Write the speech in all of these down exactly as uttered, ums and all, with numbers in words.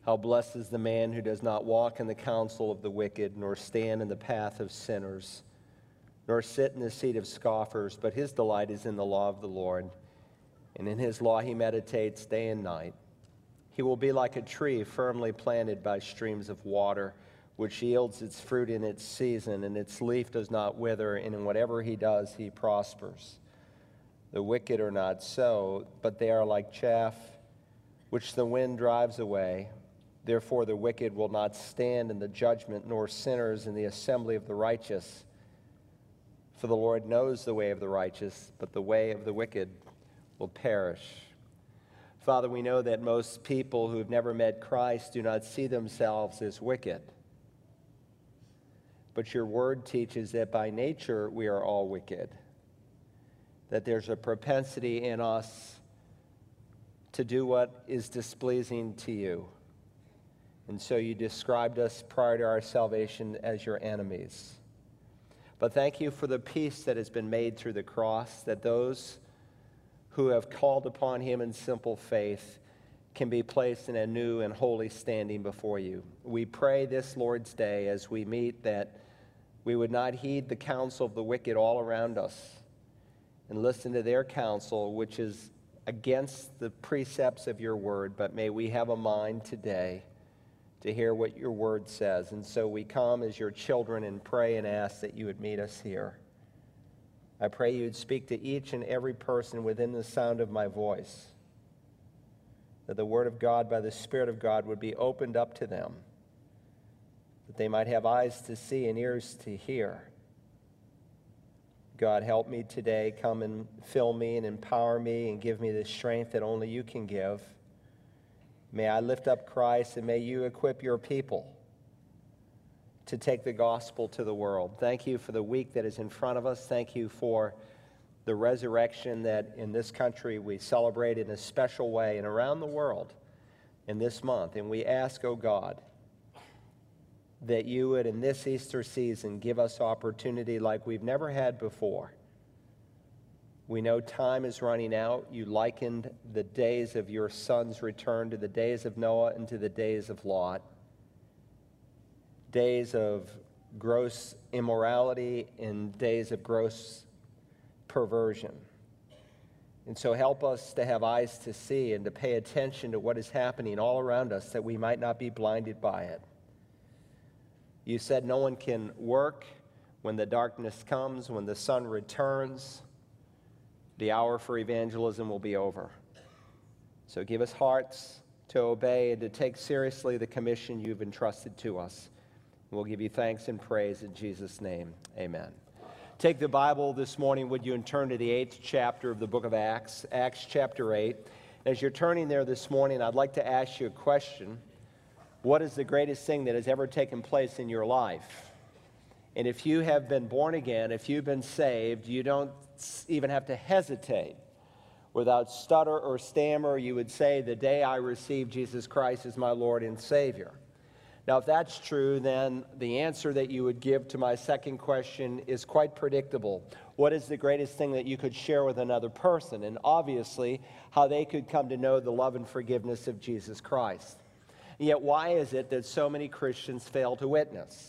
How blessed is the man who does not walk in the counsel of the wicked, nor stand in the path of sinners, nor sit in the seat of scoffers, but his delight is in the law of the Lord, and in his law he meditates day and night. He will be like a tree firmly planted by streams of water, which yields its fruit in its season, and its leaf does not wither, and in whatever he does, he prospers. The wicked are not so, but they are like chaff, which the wind drives away. Therefore the wicked will not stand in the judgment, nor sinners in the assembly of the righteous. For the Lord knows the way of the righteous, but the way of the wicked will perish. Father, we know that most people who have never met Christ do not see themselves as wicked. But your word teaches that by nature we are all wicked, that there's a propensity in us to do what is displeasing to you. And so you described us prior to our salvation as your enemies. But thank you for the peace that has been made through the cross, that those who have called upon him in simple faith can be placed in a new and holy standing before you. We pray this Lord's Day as we meet that we would not heed the counsel of the wicked all around us and listen to their counsel, which is against the precepts of your word, but may we have a mind today to hear what your word says. And so we come as your children and pray and ask that you would meet us here. I pray you would speak to each and every person within the sound of my voice, that the word of God by the Spirit of God would be opened up to them, that they might have eyes to see and ears to hear. God, help me today. Come and fill me and empower me and give me the strength that only you can give. May I lift up Christ, and may you equip your people to take the gospel to the world. Thank you for the week that is in front of us. Thank you for the resurrection that in this country we celebrate in a special way and around the world in this month. And we ask, oh God, that you would in this Easter season give us opportunity like we've never had before. We know time is running out. You likened the days of your son's return to the days of Noah and to the days of Lot. Days of gross immorality and days of gross perversion. And so help us to have eyes to see and to pay attention to what is happening all around us, that we might not be blinded by it. You said no one can work when the darkness comes, when the sun returns. The hour for evangelism will be over. So give us hearts to obey and to take seriously the commission you've entrusted to us. We'll give you thanks and praise in Jesus' name. Amen. Take the Bible this morning, would you, and turn to the eighth chapter of the book of Acts, Acts chapter eight. As you're turning there this morning, I'd like to ask you a question. What is the greatest thing that has ever taken place in your life? And if you have been born again, if you've been saved, you don't even have to hesitate. Without stutter or stammer, you would say, the day I received Jesus Christ as my Lord and Savior. Now, if that's true, then the answer that you would give to my second question is quite predictable. What is the greatest thing that you could share with another person? And obviously, how they could come to know the love and forgiveness of Jesus Christ. And yet, why is it that so many Christians fail to witness?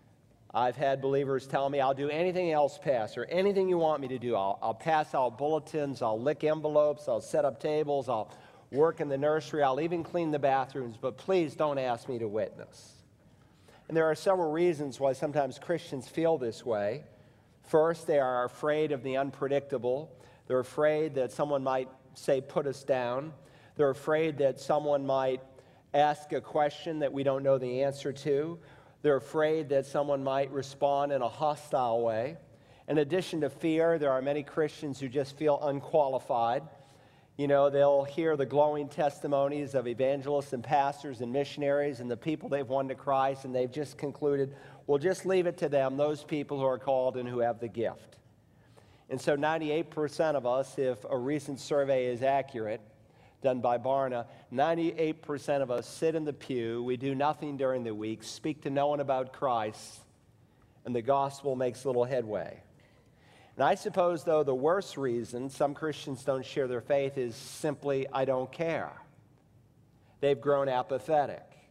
I've had believers tell me, I'll do anything else, Pastor, anything you want me to do. I'll, I'll pass out bulletins, I'll lick envelopes, I'll set up tables, I'll work in the nursery, I'll even clean the bathrooms, but please don't ask me to witness. And there are several reasons why sometimes Christians feel this way. First, they are afraid of the unpredictable. They're afraid that someone might say, put us down. They're afraid that someone might ask a question that we don't know the answer to. They're afraid that someone might respond in a hostile way. In addition to fear, there are many Christians who just feel unqualified. You know, they'll hear the glowing testimonies of evangelists and pastors and missionaries and the people they've won to Christ, and they've just concluded, well, just leave it to them, those people who are called and who have the gift. And so ninety-eight percent of us, if a recent survey is accurate, done by Barna, ninety-eight percent of us sit in the pew, we do nothing during the week, speak to no one about Christ, and the gospel makes little headway. And I suppose, though, the worst reason some Christians don't share their faith is simply, I don't care. They've grown apathetic.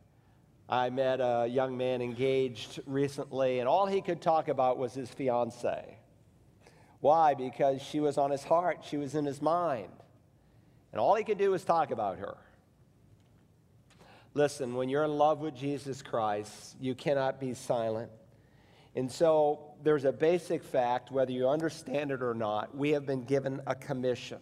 I met a young man engaged recently, and all he could talk about was his fiancée. Why? Because she was on his heart, she was in his mind. And all he could do was talk about her. Listen, when you're in love with Jesus Christ, you cannot be silent. And so there's a basic fact, whether you understand it or not, we have been given a commission.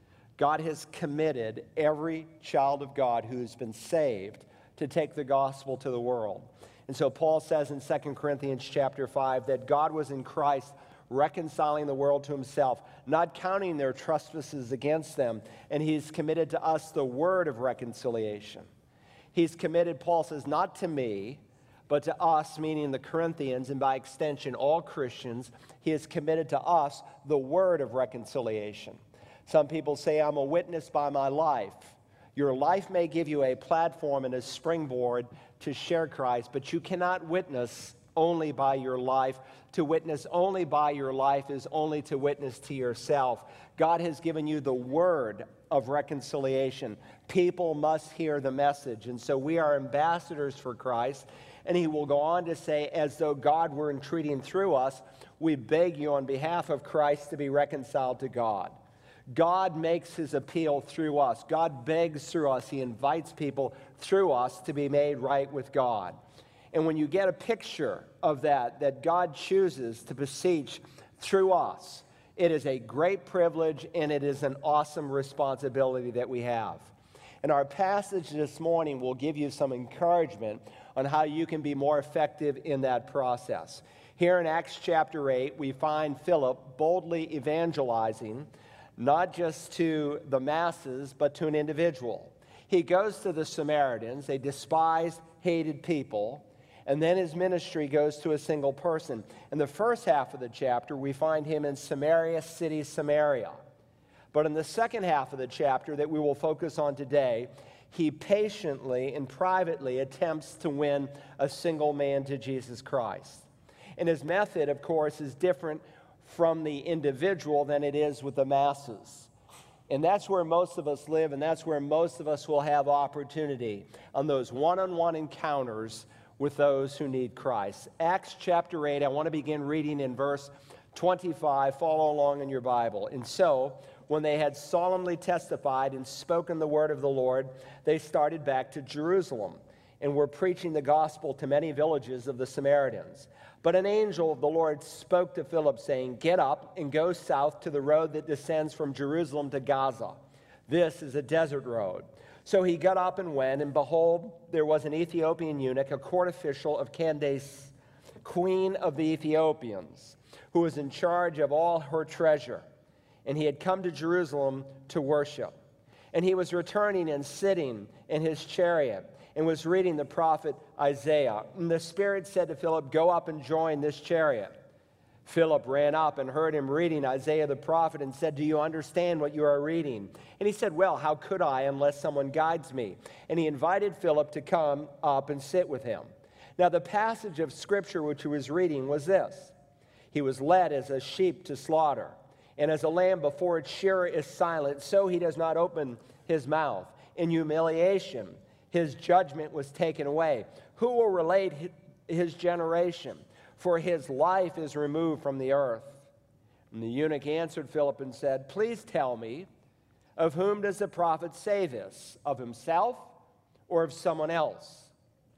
God has committed every child of God who has been saved to take the gospel to the world. And so Paul says in Second Corinthians chapter five that God was in Christ reconciling the world to himself, not counting their trespasses against them, and he's committed to us the word of reconciliation. He's committed, Paul says, not to me, but to us, meaning the Corinthians, and by extension all Christians. He has committed to us the word of reconciliation. Some people say, I'm a witness by my life. Your life may give you a platform and a springboard to share Christ, but you cannot witness only by your life. To witness only by your life is only to witness to yourself. God has given you the word of reconciliation. People must hear the message. And so we are ambassadors for Christ. And he will go on to say, as though God were entreating through us, we beg you on behalf of Christ to be reconciled to God. God makes his appeal through us. God begs through us. He invites people through us to be made right with God. And when you get a picture of that, that God chooses to beseech through us, it is a great privilege and it is an awesome responsibility that we have. And our passage this morning will give you some encouragement on how you can be more effective in that process. Here in Acts chapter eight, we find Philip boldly evangelizing, not just to the masses, but to an individual. He goes to the Samaritans, a despised, hated people, and then his ministry goes to a single person. In the first half of the chapter, we find him in Samaria city, Samaria. But in the second half of the chapter that we will focus on today, he patiently and privately attempts to win a single man to Jesus Christ. And his method, of course, is different from the individual than it is with the masses. And that's where most of us live, and that's where most of us will have opportunity, on those one-on-one encounters with those who need Christ. Acts chapter eight, I want to begin reading in verse twenty-five. Follow along in your Bible. And so, when they had solemnly testified and spoken the word of the Lord, they started back to Jerusalem and were preaching the gospel to many villages of the Samaritans. But an angel of the Lord spoke to Philip, saying, "Get up and go south to the road that descends from Jerusalem to Gaza. This is a desert road." So he got up and went, and behold, there was an Ethiopian eunuch, a court official of Candace, queen of the Ethiopians, who was in charge of all her treasure. And he had come to Jerusalem to worship. And he was returning and sitting in his chariot, and was reading the prophet Isaiah. And the Spirit said to Philip, "Go up and join this chariot." Philip ran up and heard him reading Isaiah the prophet and said, "Do you understand what you are reading?" And he said, "Well, how could I unless someone guides me?" And he invited Philip to come up and sit with him. Now the passage of Scripture which he was reading was this: "He was led as a sheep to slaughter, and as a lamb before its shearer is silent, so he does not open his mouth. In humiliation his judgment was taken away. Who will relate his generation? For his life is removed from the earth." And the eunuch answered Philip and said, "Please tell me, of whom does the prophet say this? Of himself or of someone else?"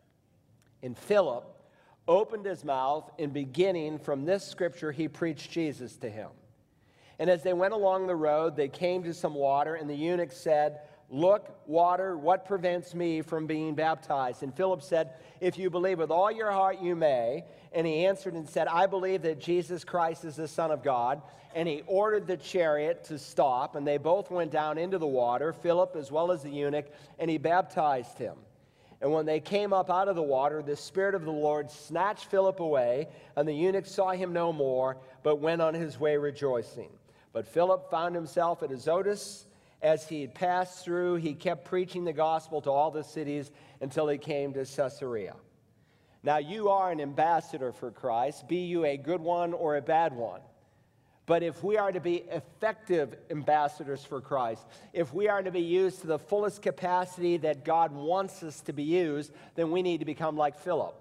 And Philip opened his mouth, and beginning from this scripture, he preached Jesus to him. And as they went along the road, they came to some water, and the eunuch said, "Look, water, what prevents me from being baptized?" And Philip said, "If you believe with all your heart, you may." And he answered and said, "I believe that Jesus Christ is the Son of God." And he ordered the chariot to stop, and they both went down into the water, Philip as well as the eunuch, and he baptized him. And when they came up out of the water, the Spirit of the Lord snatched Philip away, and the eunuch saw him no more, but went on his way rejoicing. But Philip found himself at Azotus. As he had passed through, he kept preaching the gospel to all the cities until he came to Caesarea. Now you are an ambassador for Christ, be you a good one or a bad one. But if we are to be effective ambassadors for Christ, if we are to be used to the fullest capacity that God wants us to be used, then we need to become like Philip.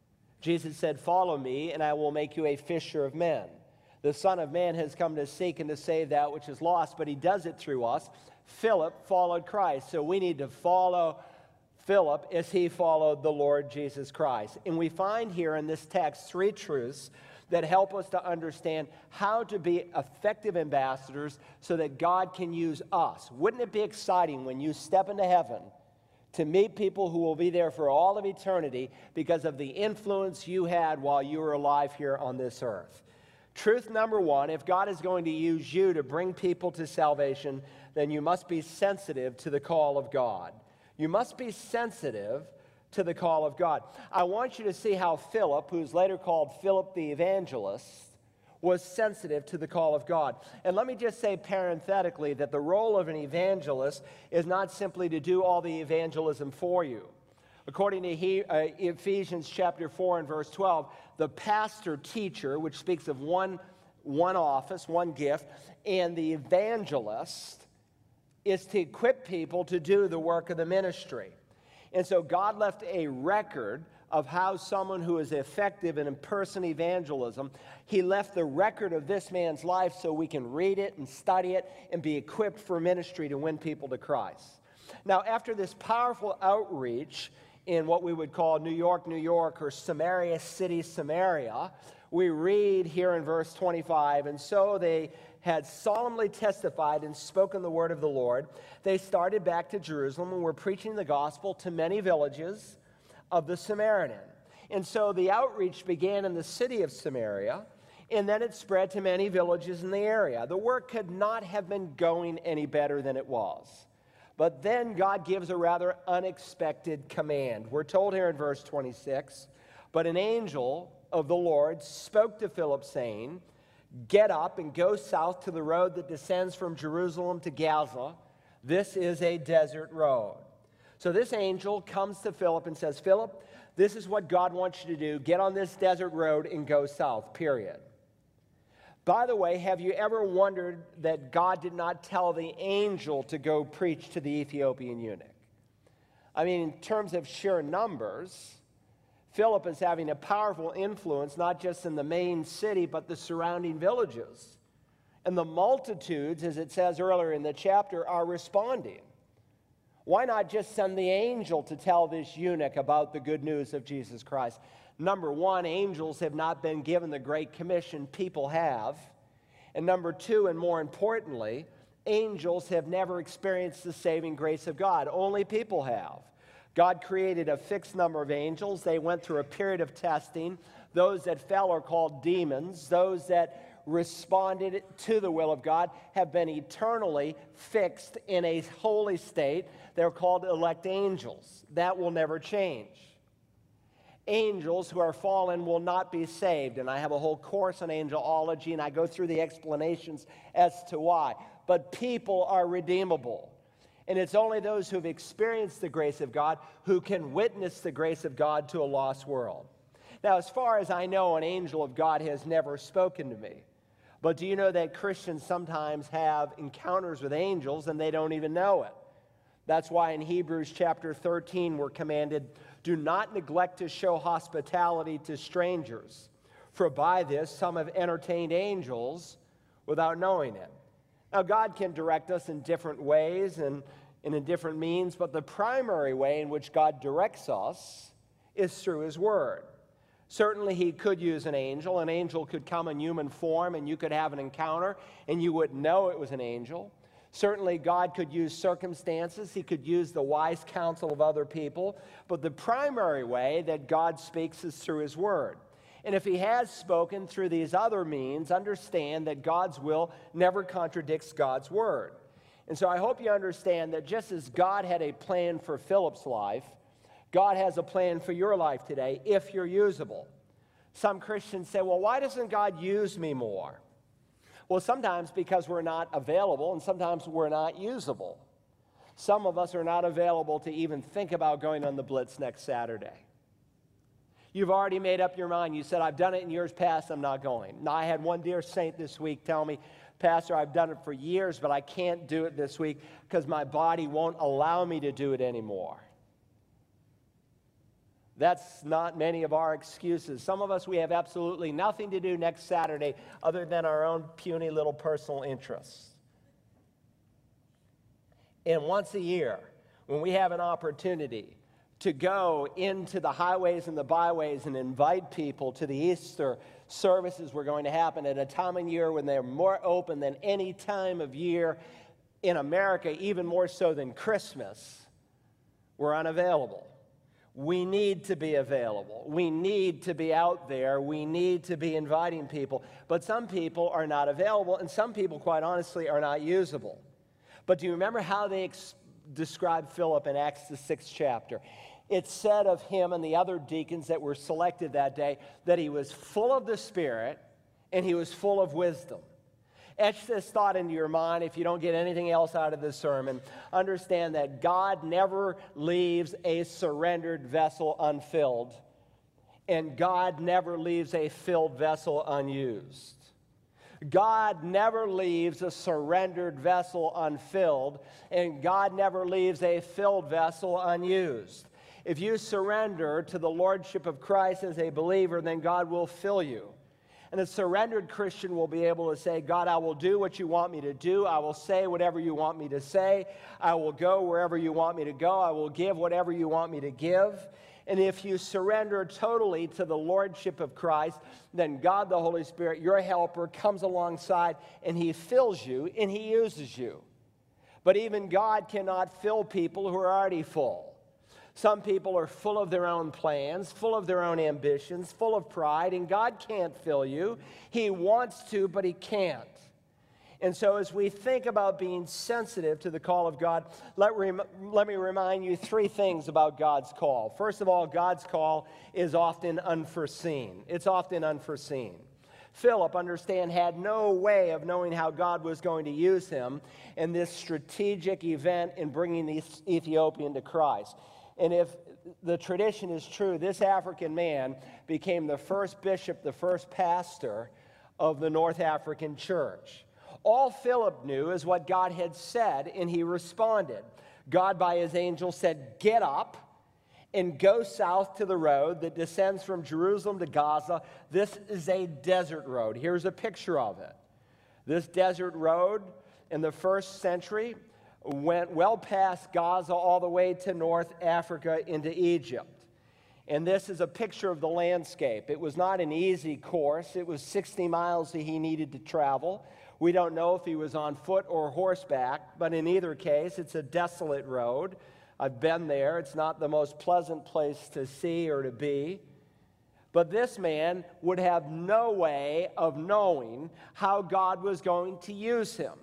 Jesus said, "Follow me, and I will make you a fisher of men." The Son of Man has come to seek and to save that which is lost, but he does it through us. Philip followed Christ, so we need to follow Philip as he followed the Lord Jesus Christ. And we find here in this text three truths that help us to understand how to be effective ambassadors so that God can use us. Wouldn't it be exciting when you step into heaven to meet people who will be there for all of eternity because of the influence you had while you were alive here on this earth? Truth number one, if God is going to use you to bring people to salvation, then you must be sensitive to the call of God. You must be sensitive to the call of God. I want you to see how Philip, who's later called Philip the Evangelist, was sensitive to the call of God. And let me just say parenthetically that the role of an evangelist is not simply to do all the evangelism for you. According to he, uh, Ephesians chapter four and verse twelve, the pastor-teacher, which speaks of one, one office, one gift, and the evangelist is to equip people to do the work of the ministry. And so God left a record of how someone who is effective in in-person evangelism, he left the record of this man's life so we can read it and study it and be equipped for ministry to win people to Christ. Now, after this powerful outreach in what we would call New York, New York, or Samaria City, Samaria, we read here in verse twenty-five, and so they had solemnly testified and spoken the word of the Lord. They started back to Jerusalem and were preaching the gospel to many villages of the Samaritan. And so the outreach began in the city of Samaria, and then it spread to many villages in the area. The work could not have been going any better than it was. But then God gives a rather unexpected command. We're told here in verse twenty-six, "But an angel of the Lord spoke to Philip, saying, 'Get up and go south to the road that descends from Jerusalem to Gaza. This is a desert road.'" So this angel comes to Philip and says, "Philip, this is what God wants you to do. Get on this desert road and go south, period." By the way, have you ever wondered that God did not tell the angel to go preach to the Ethiopian eunuch? I mean, in terms of sheer numbers, Philip is having a powerful influence, not just in the main city, but the surrounding villages. And the multitudes, as it says earlier in the chapter, are responding. Why not just send the angel to tell this eunuch about the good news of Jesus Christ? Number one, angels have not been given the Great Commission, people have. And number two, and more importantly, angels have never experienced the saving grace of God. Only people have. God created a fixed number of angels. They went through a period of testing. Those that fell are called demons. Those that responded to the will of God have been eternally fixed in a holy state. They're called elect angels. That will never change. Angels who are fallen will not be saved. And I have a whole course on angelology, and I go through the explanations as to why. But people are redeemable. And it's only those who have experienced the grace of God who can witness the grace of God to a lost world. Now, as far as I know, an angel of God has never spoken to me. But do you know that Christians sometimes have encounters with angels and they don't even know it? That's why in Hebrews chapter thirteen we're commanded, "Do not neglect to show hospitality to strangers, for by this some have entertained angels without knowing it." Now, God can direct us in different ways and, and in different means, but the primary way in which God directs us is through His Word. Certainly, He could use an angel. An angel could come in human form, and you could have an encounter, and you wouldn't know it was an angel. Certainly, God could use circumstances. He could use the wise counsel of other people. But the primary way that God speaks is through His Word. And if He has spoken through these other means, understand that God's will never contradicts God's Word. And so I hope you understand that just as God had a plan for Philip's life, God has a plan for your life today if you're usable. Some Christians say, "Well, why doesn't God use me more?" Well, sometimes because we're not available, and sometimes we're not usable. Some of us are not available to even think about going on the Blitz next Saturday. You've already made up your mind. You said, I've done it in years past, I'm not going. Now, I had one dear saint this week tell me, Pastor, I've done it for years, but I can't do it this week because my body won't allow me to do it anymore. That's not many of our excuses. Some of us, we have absolutely nothing to do next Saturday other than our own puny little personal interests. And once a year, when we have an opportunity to go into the highways and the byways and invite people to the Easter services we're going to happen at a time of year when they're more open than any time of year in America, even more so than Christmas, we're unavailable. We need to be available. We need to be out there. We need to be inviting people. But some people are not available, and some people, quite honestly, are not usable. But do you remember how they ex- described Philip in Acts, the sixth chapter? It said of him and the other deacons that were selected that day that he was full of the Spirit and he was full of wisdom. Etch this thought into your mind if you don't get anything else out of this sermon. Understand that God never leaves a surrendered vessel unfilled, and God never leaves a filled vessel unused. God never leaves a surrendered vessel unfilled, and God never leaves a filled vessel unused. If you surrender to the Lordship of Christ as a believer, then God will fill you. And a surrendered Christian will be able to say, God, I will do what you want me to do. I will say whatever you want me to say. I will go wherever you want me to go. I will give whatever you want me to give. And if you surrender totally to the Lordship of Christ, then God, the Holy Spirit, your helper, comes alongside and he fills you and he uses you. But even God cannot fill people who are already full. Some people are full of their own plans, full of their own ambitions, full of pride, and God can't fill you. He wants to, but he can't. And so as we think about being sensitive to the call of God, let, rem- let me remind you three things about God's call. First of all, God's call is often unforeseen. It's often unforeseen. Philip, understand, had no way of knowing how God was going to use him in this strategic event in bringing the Ethiopian to Christ. And if the tradition is true, this African man became the first bishop, the first pastor of the North African church. All Philip knew is what God had said, and he responded. God, by his angel, said, get up and go south to the road that descends from Jerusalem to Gaza. This is a desert road. Here's a picture of it. This desert road in the first century went well past Gaza all the way to North Africa into Egypt. And this is a picture of the landscape. It was not an easy course. It was sixty miles that he needed to travel. We don't know if he was on foot or horseback, but in either case, it's a desolate road. I've been there. It's not the most pleasant place to see or to be. But this man would have no way of knowing how God was going to use him.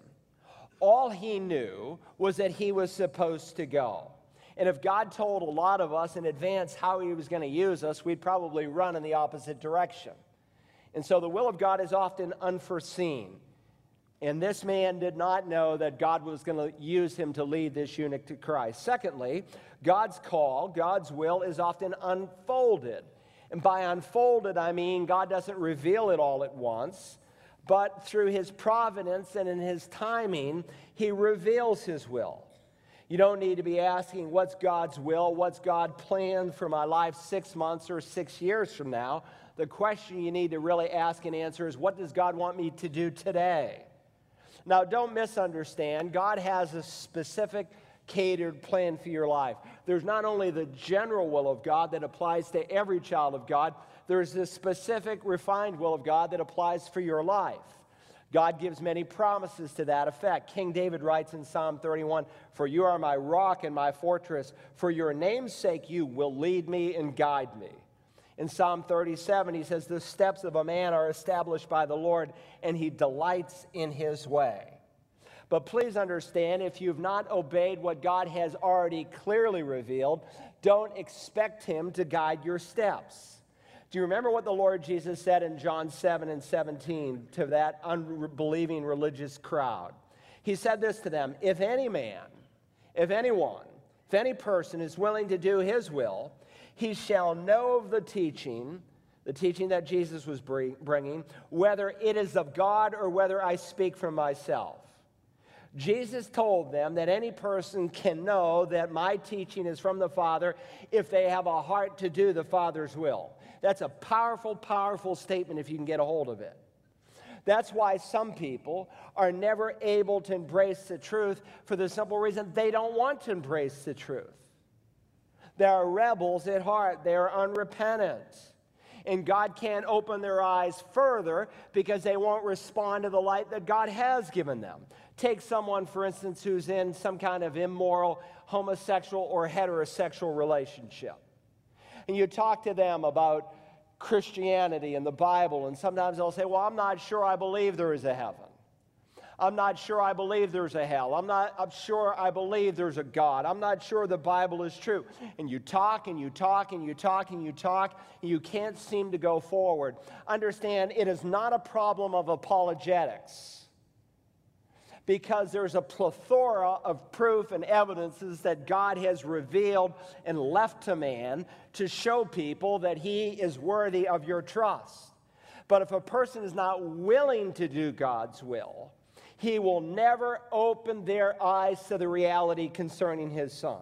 All he knew was that he was supposed to go. And if God told a lot of us in advance how he was going to use us, we'd probably run in the opposite direction. And so the will of God is often unforeseen. And this man did not know that God was going to use him to lead this eunuch to Christ. Secondly, God's call, God's will is often unfolded. And by unfolded, I mean God doesn't reveal it all at once, but through his providence and in his timing, he reveals his will. You don't need to be asking, what's God's will? What's God planned for my life six months or six years from now? The question you need to really ask and answer is, what does God want me to do today? Now, don't misunderstand. God has a specific catered plan for your life. There's not only the general will of God that applies to every child of God, there's this specific refined will of God that applies for your life. God gives many promises to that effect. King David writes in Psalm thirty-one, "For you are my rock and my fortress. For your name's sake you will lead me and guide me." In Psalm thirty-seven, he says, "The steps of a man are established by the Lord, and he delights in his way." But please understand, if you've not obeyed what God has already clearly revealed, don't expect him to guide your steps. Do you remember what the Lord Jesus said in John seven and seventeen to that unbelieving religious crowd? He said this to them, "If any man, if anyone, if any person is willing to do his will, he shall know of the teaching, the teaching that Jesus was bringing, whether it is of God or whether I speak from myself. Jesus told them that any person can know that my teaching is from the Father if they have a heart to do the Father's will. That's a powerful, powerful statement if you can get a hold of it. That's why some people are never able to embrace the truth for the simple reason they don't want to embrace the truth. They are rebels at heart. They are unrepentant. And God can't open their eyes further because they won't respond to the light that God has given them. Take someone, for instance, who's in some kind of immoral, homosexual, or heterosexual relationship. And you talk to them about Christianity and the Bible, and sometimes they'll say, well, I'm not sure I believe there is a heaven. I'm not sure I believe there's a hell. I'm not I'm sure I believe there's a God. I'm not sure the Bible is true. And you talk and you talk and you talk and you talk, and you can't seem to go forward. Understand, it is not a problem of apologetics, because there's a plethora of proof and evidences that God has revealed and left to man to show people that he is worthy of your trust. But if a person is not willing to do God's will, he will never open their eyes to the reality concerning his Son.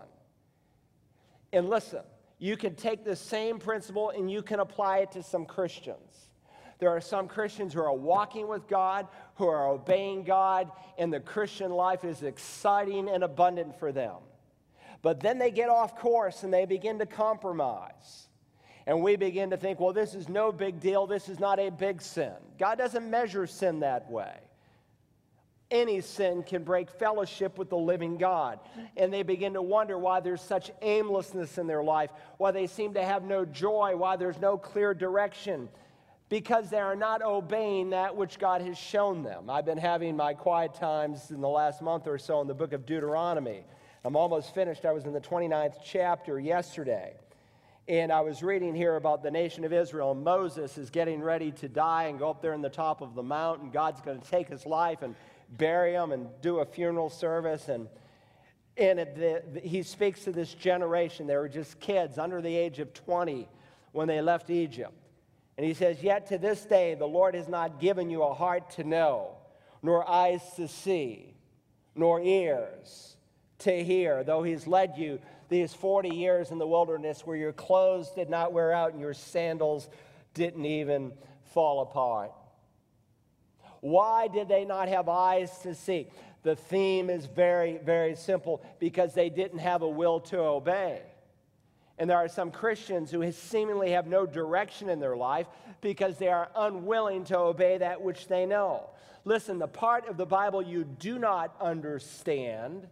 And listen, you can take the same principle and you can apply it to some Christians. There are some Christians who are walking with God, who are obeying God, and the Christian life is exciting and abundant for them. But then they get off course and they begin to compromise. And we begin to think, well, this is no big deal. This is not a big sin. God doesn't measure sin that way. Any sin can break fellowship with the living God. And they begin to wonder why there's such aimlessness in their life, why they seem to have no joy, why there's no clear direction, because they are not obeying that which God has shown them. I've been having my quiet times in the last month or so in the book of Deuteronomy. I'm almost finished. I was in the twenty-ninth chapter yesterday. And I was reading here about the nation of Israel. Moses is getting ready to die and go up there in the top of the mountain. God's going to take his life and bury him and do a funeral service. And, and it, the, the, he speaks to this generation. They were just kids under the age of twenty when they left Egypt. And he says, yet to this day the Lord has not given you a heart to know, nor eyes to see, nor ears to hear, though he's led you these forty years in the wilderness where your clothes did not wear out and your sandals didn't even fall apart. Why did they not have eyes to see? The theme is very, very simple, because they didn't have a will to obey. And there are some Christians who seemingly have no direction in their life because they are unwilling to obey that which they know. Listen, the part of the Bible you do not understand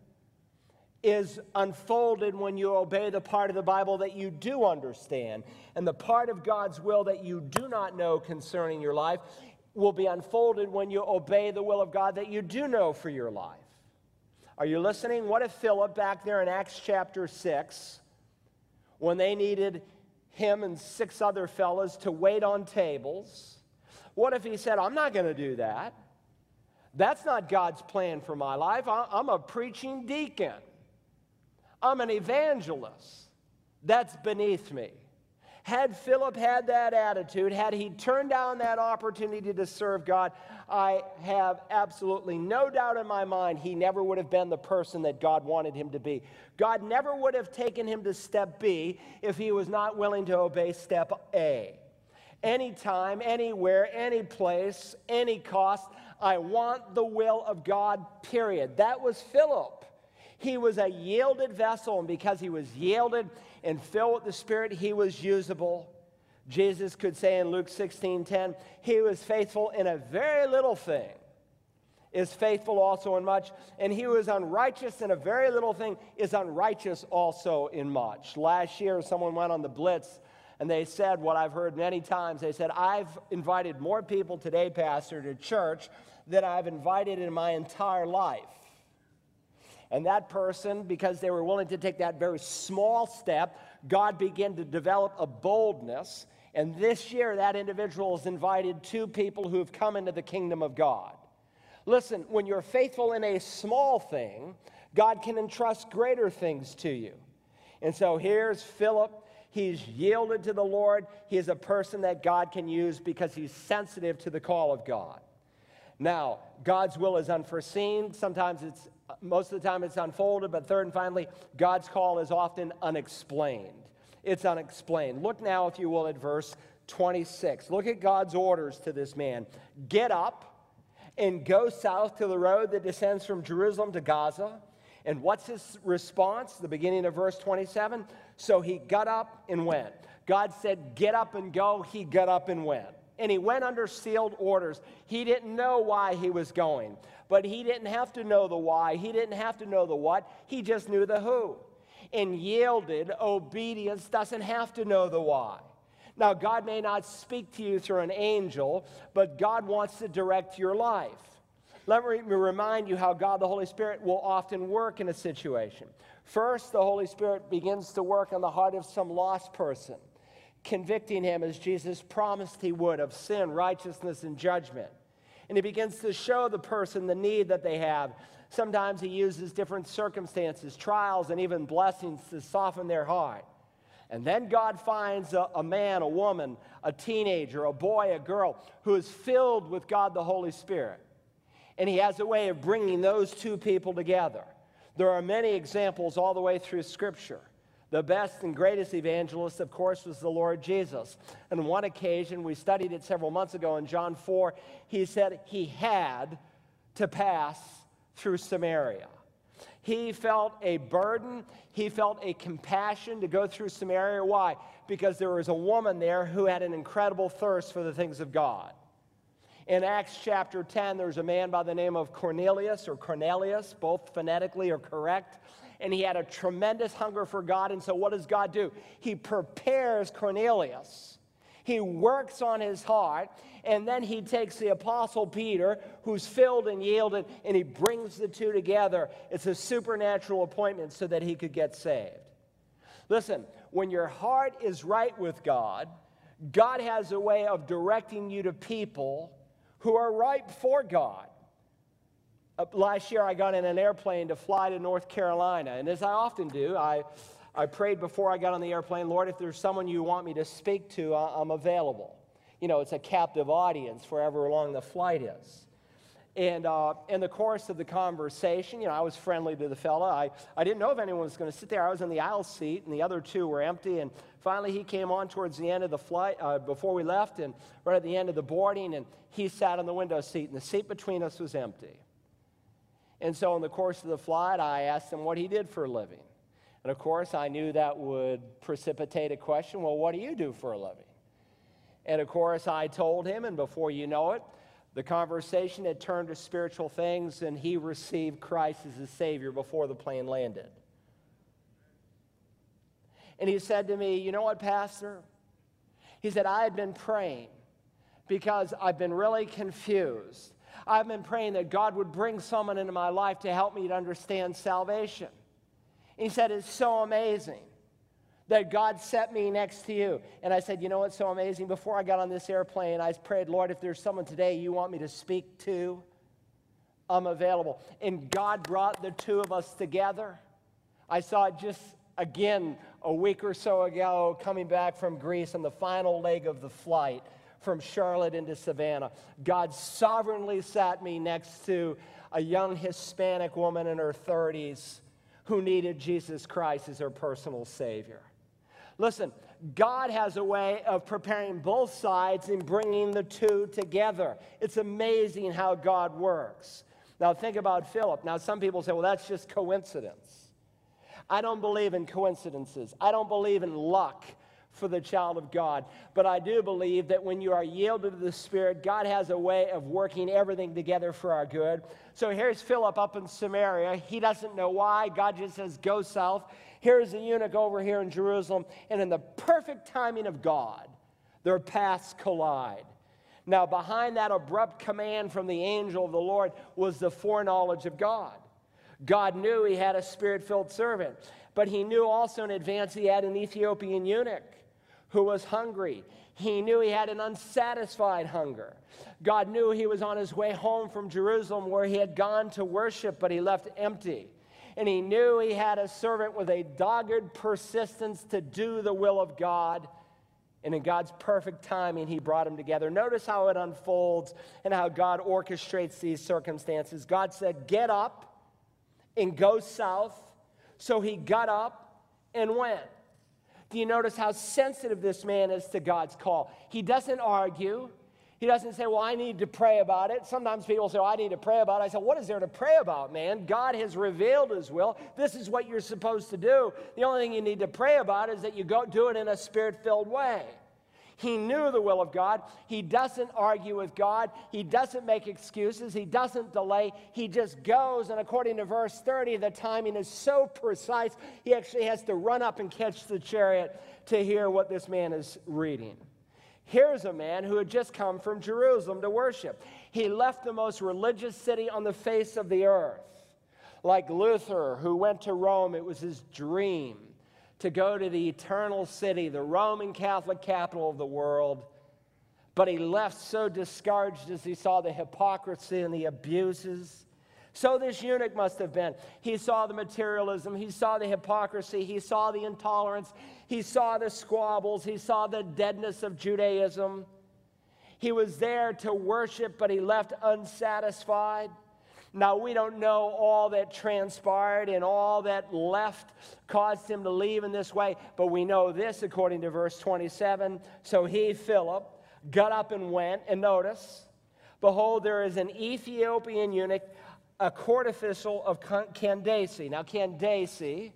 is unfolded when you obey the part of the Bible that you do understand. And the part of God's will that you do not know concerning your life will be unfolded when you obey the will of God that you do know for your life. Are you listening? What if Philip, back there in Acts chapter six, when they needed him and six other fellas to wait on tables, what if he said, I'm not going to do that. That's not God's plan for my life. I'm a preaching deacon. I'm an evangelist. That's beneath me. Had Philip had that attitude, had he turned down that opportunity to serve God, I have absolutely no doubt in my mind he never would have been the person that God wanted him to be. God never would have taken him to step B if he was not willing to obey step A. Anytime, anywhere, any place, any cost, I want the will of God, period. That was Philip. He was a yielded vessel, and because he was yielded and filled with the Spirit, he was usable. Jesus could say in Luke sixteen ten, he was faithful in a very little thing, is faithful also in much, and he was unrighteous in a very little thing, is unrighteous also in much. Last year, someone went on the Blitz, and they said what I've heard many times. They said, I've invited more people today, Pastor, to church than I've invited in my entire life. And that person, because they were willing to take that very small step, God began to develop a boldness. And this year, that individual has invited two people who have come into the kingdom of God. Listen, when you're faithful in a small thing, God can entrust greater things to you. And so here's Philip. He's yielded to the Lord. He is a person that God can use because he's sensitive to the call of God. Now, God's will is unforeseen. Sometimes it's, most of the time it's unfolded, but third and finally, God's call is often unexplained. It's unexplained. Look now, if you will, at verse twenty-six. Look at God's orders to this man. Get up and go south to the road that descends from Jerusalem to Gaza. And what's his response? The beginning of verse twenty-seven. So he got up and went. God said, get up and go. He got up and went. And he went under sealed orders. He didn't know why he was going. But he didn't have to know the why. He didn't have to know the what. He just knew the who. And yielded obedience doesn't have to know the why. Now, God may not speak to you through an angel, but God wants to direct your life. Let me remind you how God the Holy Spirit will often work in a situation. First, the Holy Spirit begins to work on the heart of some lost person, convicting him as Jesus promised he would of sin, righteousness, and judgment. And he begins to show the person the need that they have. Sometimes he uses different circumstances, trials, and even blessings to soften their heart. And then God finds a, a man, a woman, a teenager, a boy, a girl who is filled with God the Holy Spirit. And he has a way of bringing those two people together. There are many examples all the way through Scripture. The best and greatest evangelist, of course, was the Lord Jesus. And on one occasion, we studied it several months ago in John four, he said he had to pass through Samaria. He felt a burden, he felt a compassion to go through Samaria. Why? Because there was a woman there who had an incredible thirst for the things of God. In Acts chapter ten, there's a man by the name of Cornelius or Cornelius, both phonetically are correct, and he had a tremendous hunger for God. And so what does God do? He prepares Cornelius. He works on his heart, and then he takes the Apostle Peter, who's filled and yielded, and he brings the two together. It's a supernatural appointment so that he could get saved. Listen, when your heart is right with God, God has a way of directing you to people who are right for God. Uh, last year, I got in an airplane to fly to North Carolina, and as I often do, I, I prayed before I got on the airplane, Lord, if there's someone you want me to speak to, I, I'm available. You know, it's a captive audience for however long the flight is. And uh, in the course of the conversation, you know, I was friendly to the fella. I, I didn't know if anyone was going to sit there. I was in the aisle seat, and the other two were empty. And finally, he came on towards the end of the flight, uh, before we left, and right at the end of the boarding, and he sat on the window seat, and the seat between us was empty. And so in the course of the flight, I asked him what he did for a living. And of course, I knew that would precipitate a question, well, what do you do for a living? And of course, I told him, and before you know it, the conversation had turned to spiritual things, and he received Christ as his Savior before the plane landed. And he said to me, you know what, Pastor? He said, I had been praying because I've been really confused. I've been praying that God would bring someone into my life to help me to understand salvation. And he said, it's so amazing that God set me next to you. And I said, you know what's so amazing? Before I got on this airplane, I prayed, Lord, if there's someone today you want me to speak to, I'm available. And God brought the two of us together. I saw it just, again, a week or so ago, coming back from Greece on the final leg of the flight from Charlotte into Savannah. God sovereignly sat me next to a young Hispanic woman in her thirties who needed Jesus Christ as her personal Savior. Listen, God has a way of preparing both sides and bringing the two together. It's amazing how God works. Now think about Philip. Now some people say, well, that's just coincidence. I don't believe in coincidences. I don't believe in luck for the child of God. But I do believe that when you are yielded to the Spirit, God has a way of working everything together for our good. So here's Philip up in Samaria. He doesn't know why. God just says, go south. Here's a eunuch over here in Jerusalem. And in the perfect timing of God, their paths collide. Now, behind that abrupt command from the angel of the Lord was the foreknowledge of God. God knew he had a Spirit-filled servant, but he knew also in advance he had an Ethiopian eunuch who was hungry. He knew he had an unsatisfied hunger. God knew he was on his way home from Jerusalem where he had gone to worship, but he left empty. and he knew he had a servant with a dogged persistence to do the will of God. And in God's perfect timing, he brought them together. Notice how it unfolds and how God orchestrates these circumstances. God said, get up and go south. So he got up and went. Do you notice how sensitive this man is to God's call? He doesn't argue. He doesn't say, well, I need to pray about it. Sometimes people say, well, I need to pray about it. I say, what is there to pray about, man? God has revealed his will. This is what you're supposed to do. The only thing you need to pray about is that you go do it in a spirit-filled way. He knew the will of God. He doesn't argue with God. He doesn't make excuses. He doesn't delay. He just goes, and according to verse thirty, the timing is so precise, he actually has to run up and catch the chariot to hear what this man is reading. Here's a man who had just come from Jerusalem to worship. He left the most religious city on the face of the earth. Like Luther, who went to Rome, it was his dream to go to the eternal city, the Roman Catholic capital of the world. But he left so discouraged as he saw the hypocrisy and the abuses. So this eunuch must have been. He saw the materialism, he saw the hypocrisy, he saw the intolerance, he saw the squabbles, he saw the deadness of Judaism. He was there to worship, but he left unsatisfied. Now, we don't know all that transpired and all that left caused him to leave in this way, but we know this according to verse twenty-seven. So he, Philip, got up and went, and notice, behold, there is an Ethiopian eunuch, a court official of Candace. Now, Candace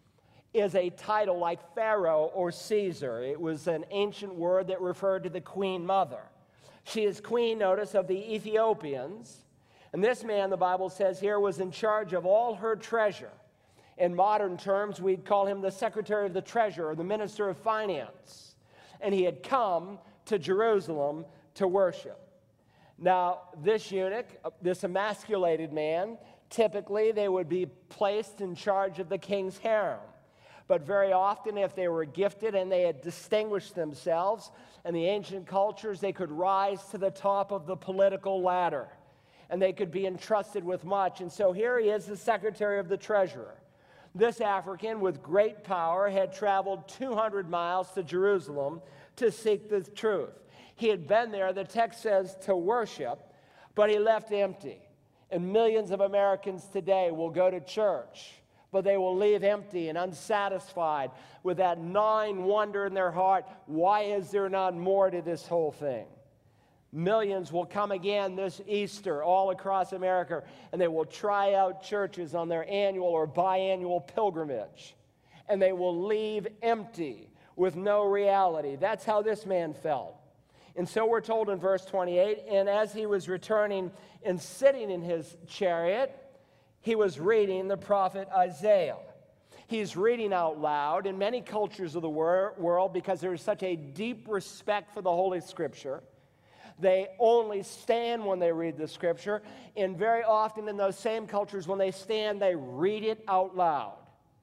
is a title like Pharaoh or Caesar. It was an ancient word that referred to the queen mother. She is queen, notice, of the Ethiopians. And this man, the Bible says here, was in charge of all her treasure. In modern terms, we'd call him the secretary of the treasury or the minister of finance. And he had come to Jerusalem to worship. Now, this eunuch, this emasculated man, typically they would be placed in charge of the king's harem. But very often, if they were gifted and they had distinguished themselves in the ancient cultures, they could rise to the top of the political ladder. And they could be entrusted with much. And so here he is, the secretary of the treasurer. This African, with great power, had traveled two hundred miles to Jerusalem to seek the truth. He had been there, the text says, to worship, but he left empty. And millions of Americans today will go to church, but they will leave empty and unsatisfied with that gnawing wonder in their heart. Why is there not more to this whole thing? Millions will come again this Easter all across America, and they will try out churches on their annual or biannual pilgrimage. And they will leave empty with no reality. That's how this man felt. And so we're told in verse twenty-eight, and as he was returning and sitting in his chariot, he was reading the prophet Isaiah. He's reading out loud in many cultures of the wor- world because there is such a deep respect for the Holy Scripture. They only stand when they read the Scripture, and very often in those same cultures, when they stand, they read it out loud.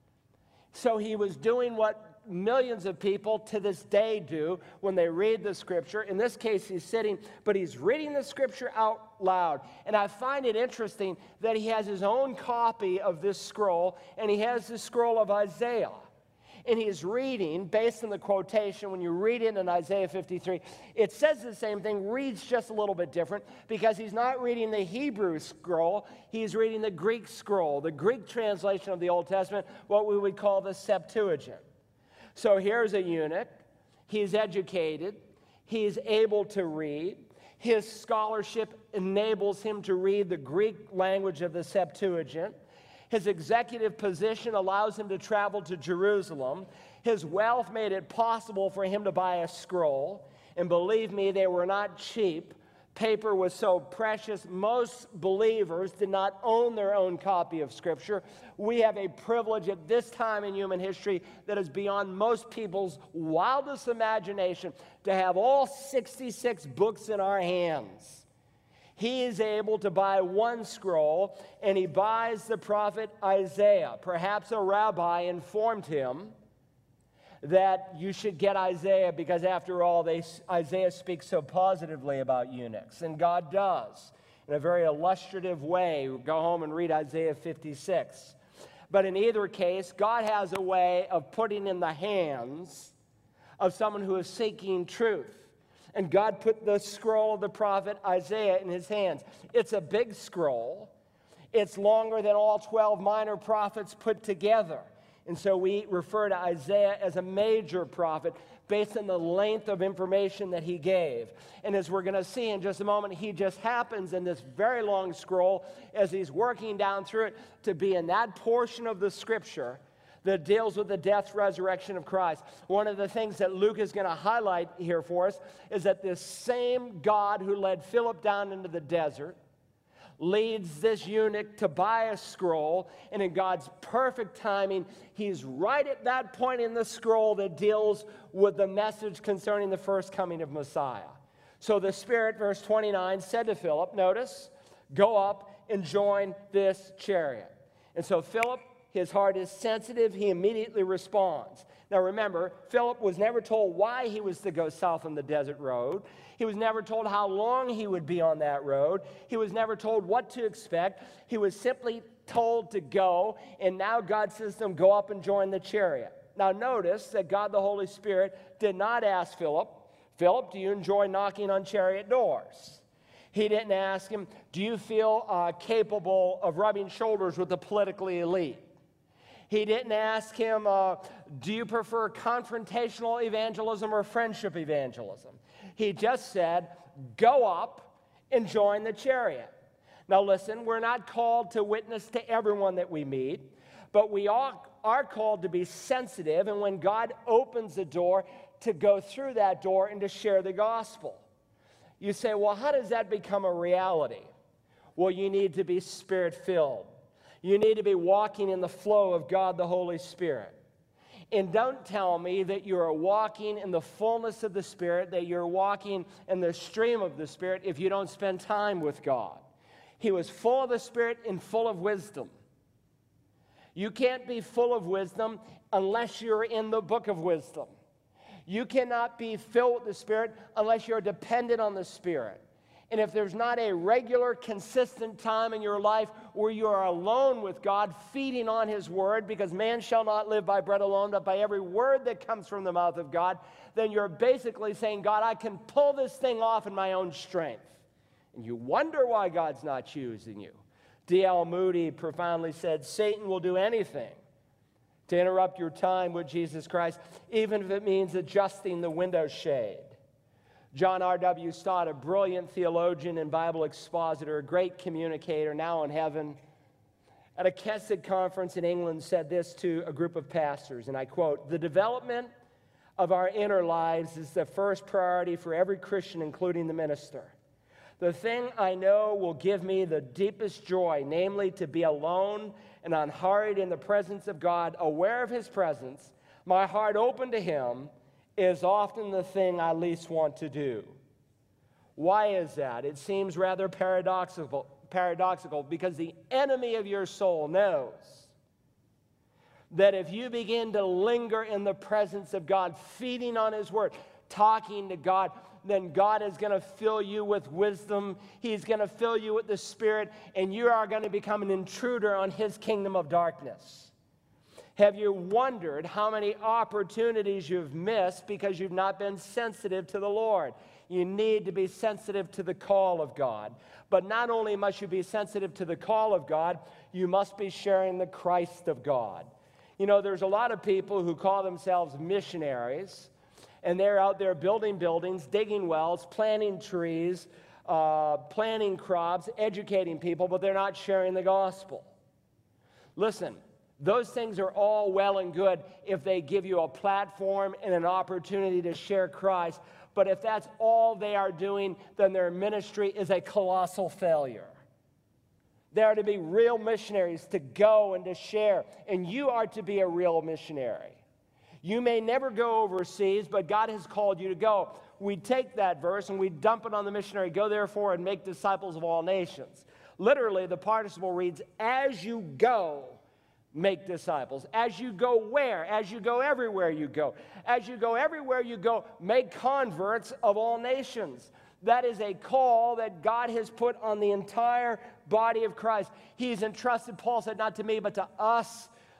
So he was doing what millions of people to this day do when they read the Scripture. In this case, he's sitting, but he's reading the Scripture out loud. And I find it interesting that he has his own copy of this scroll, and he has the scroll of Isaiah. And he's reading, based on the quotation, when you read it in Isaiah fifty-three, it says the same thing, reads just a little bit different, because he's not reading the Hebrew scroll, he's reading the Greek scroll, the Greek translation of the Old Testament, what we would call the Septuagint. So here's a eunuch, he's educated, he's able to read, his scholarship enables him to read the Greek language of the Septuagint. His executive position allows him to travel to Jerusalem. His wealth made it possible for him to buy a scroll. And believe me, they were not cheap. Paper was so precious, most believers did not own their own copy of Scripture. We have a privilege at this time in human history that is beyond most people's wildest imagination to have all sixty-six books in our hands. He is able to buy one scroll, and he buys the prophet Isaiah. Perhaps a rabbi informed him that you should get Isaiah because, after all, they, Isaiah speaks so positively about eunuchs, and God does in a very illustrative way. Go home and read Isaiah fifty-six. But in either case, God has a way of putting in the hands of someone who is seeking truth. And God put the scroll of the prophet Isaiah in his hands. It's a big scroll. It's longer than all twelve minor prophets put together. And so we refer to Isaiah as a major prophet based on the length of information that he gave. And as we're going to see in just a moment, he just happens in this very long scroll, as he's working down through it, to be in that portion of the scripture that deals with the death, resurrection of Christ. One of the things that Luke is going to highlight here for us is that this same God who led Philip down into the desert leads this eunuch to buy a scroll, and in God's perfect timing, he's right at that point in the scroll that deals with the message concerning the first coming of Messiah. So the Spirit, verse twenty-nine, said to Philip, notice, go up and join this chariot. And so Philip, his heart is sensitive, he immediately responds. Now remember, Philip was never told why he was to go south on the desert road. He was never told how long he would be on that road. He was never told what to expect. He was simply told to go, and now God says to him, go up and join the chariot. Now notice that God the Holy Spirit did not ask Philip, Philip, do you enjoy knocking on chariot doors? He didn't ask him, do you feel uh, capable of rubbing shoulders with the politically elite? He didn't ask him, uh, do you prefer confrontational evangelism or friendship evangelism? He just said, go up and join the chariot. Now listen, we're not called to witness to everyone that we meet, but we all are called to be sensitive, and when God opens the door, to go through that door and to share the gospel. You say, well, how does that become a reality? Well, you need to be Spirit-filled. You need to be walking in the flow of God the Holy Spirit. And don't tell me that you are walking in the fullness of the Spirit, that you're walking in the stream of the Spirit if you don't spend time with God. He was full of the Spirit and full of wisdom. You can't be full of wisdom unless you're in the book of wisdom. You cannot be filled with the Spirit unless you're dependent on the Spirit. And if there's not a regular, consistent time in your life where you are alone with God, feeding on His Word, because man shall not live by bread alone, but by every word that comes from the mouth of God, then you're basically saying, God, I can pull this thing off in my own strength. And you wonder why God's not choosing you. D L Moody profoundly said, Satan will do anything to interrupt your time with Jesus Christ, even if it means adjusting the window shade. John R W Stott, a brilliant theologian and Bible expositor, a great communicator, now in heaven, at a Keswick conference in England said this to a group of pastors, and I quote, the development of our inner lives is the first priority for every Christian, including the minister. The thing I know will give me the deepest joy, namely to be alone and unhurried in the presence of God, aware of His presence, my heart open to Him, is often the thing I least want to do. Why is that? It seems rather paradoxical, paradoxical because the enemy of your soul knows that if you begin to linger in the presence of God, feeding on His Word, talking to God, then God is going to fill you with wisdom. He's going to fill you with the Spirit, and you are going to become an intruder on His kingdom of darkness. Have you wondered how many opportunities you've missed because you've not been sensitive to the Lord? You need to be sensitive to the call of God. But not only must you be sensitive to the call of God, you must be sharing the Christ of God. You know, there's a lot of people who call themselves missionaries, and they're out there building buildings, digging wells, planting trees, uh, planting crops, educating people, but they're not sharing the gospel. Listen, those things are all well and good if they give you a platform and an opportunity to share Christ. But if that's all they are doing, then their ministry is a colossal failure. They are to be real missionaries, to go and to share. And you are to be a real missionary. You may never go overseas, but God has called you to go. We take that verse and we dump it on the missionary. Go therefore and make disciples of all nations. Literally, the participle reads, as you go, make disciples. As you go where? As you go everywhere you go. As you go everywhere you go, make converts of all nations. That is a call that God has put on the entire body of Christ. He's entrusted, Paul said, not to me, but to us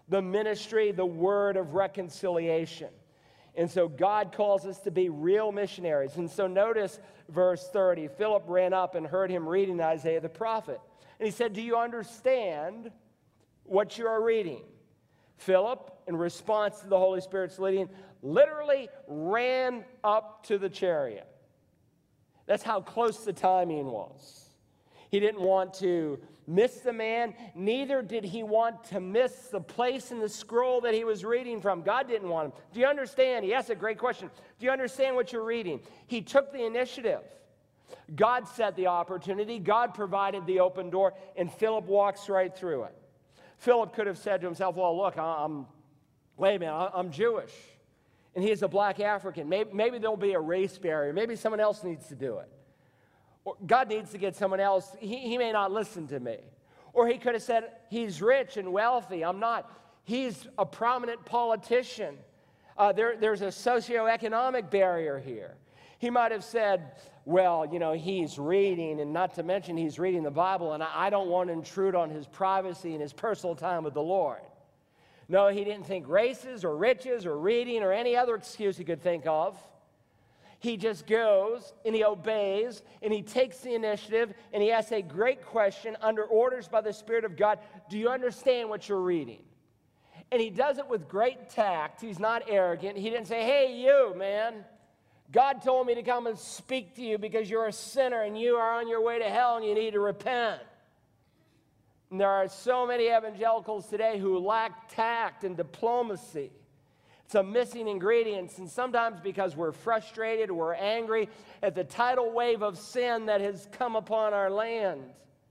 the ministry, the word of reconciliation. And so God calls us to be real missionaries. And so notice verse thirty. Philip ran up and heard him reading Isaiah the prophet. And he said, do you understand what you are reading? Philip, in response to the Holy Spirit's leading, literally ran up to the chariot. That's how close the timing was. He didn't want to miss the man. Neither did he want to miss the place in the scroll that he was reading from. God didn't want him. Do you understand? He asked a great question. Do you understand what you're reading? He took the initiative. God set the opportunity. God provided the open door, and Philip walks right through it. Philip could have said to himself, well, look, I'm, wait a minute, I'm Jewish, and he's a black African. Maybe, maybe there'll be a race barrier. Maybe someone else needs to do it. Or God needs to get someone else. He, he may not listen to me. Or he could have said, he's rich and wealthy. I'm not. He's a prominent politician. Uh, there, there's a socioeconomic barrier here. He might have said, well, you know, he's reading, and not to mention he's reading the Bible, and I, I don't want to intrude on his privacy and his personal time with the Lord. No, he didn't think races or riches or reading or any other excuse he could think of. He just goes and he obeys and he takes the initiative and he asks a great question under orders by the Spirit of God. Do you understand what you're reading? And he does it with great tact. He's not arrogant. He didn't say, hey, you, man. God told me to come and speak to you because you're a sinner and you are on your way to hell and you need to repent. And there are so many evangelicals today who lack tact and diplomacy. It's a missing ingredient, and sometimes because we're frustrated, we're angry at the tidal wave of sin that has come upon our land.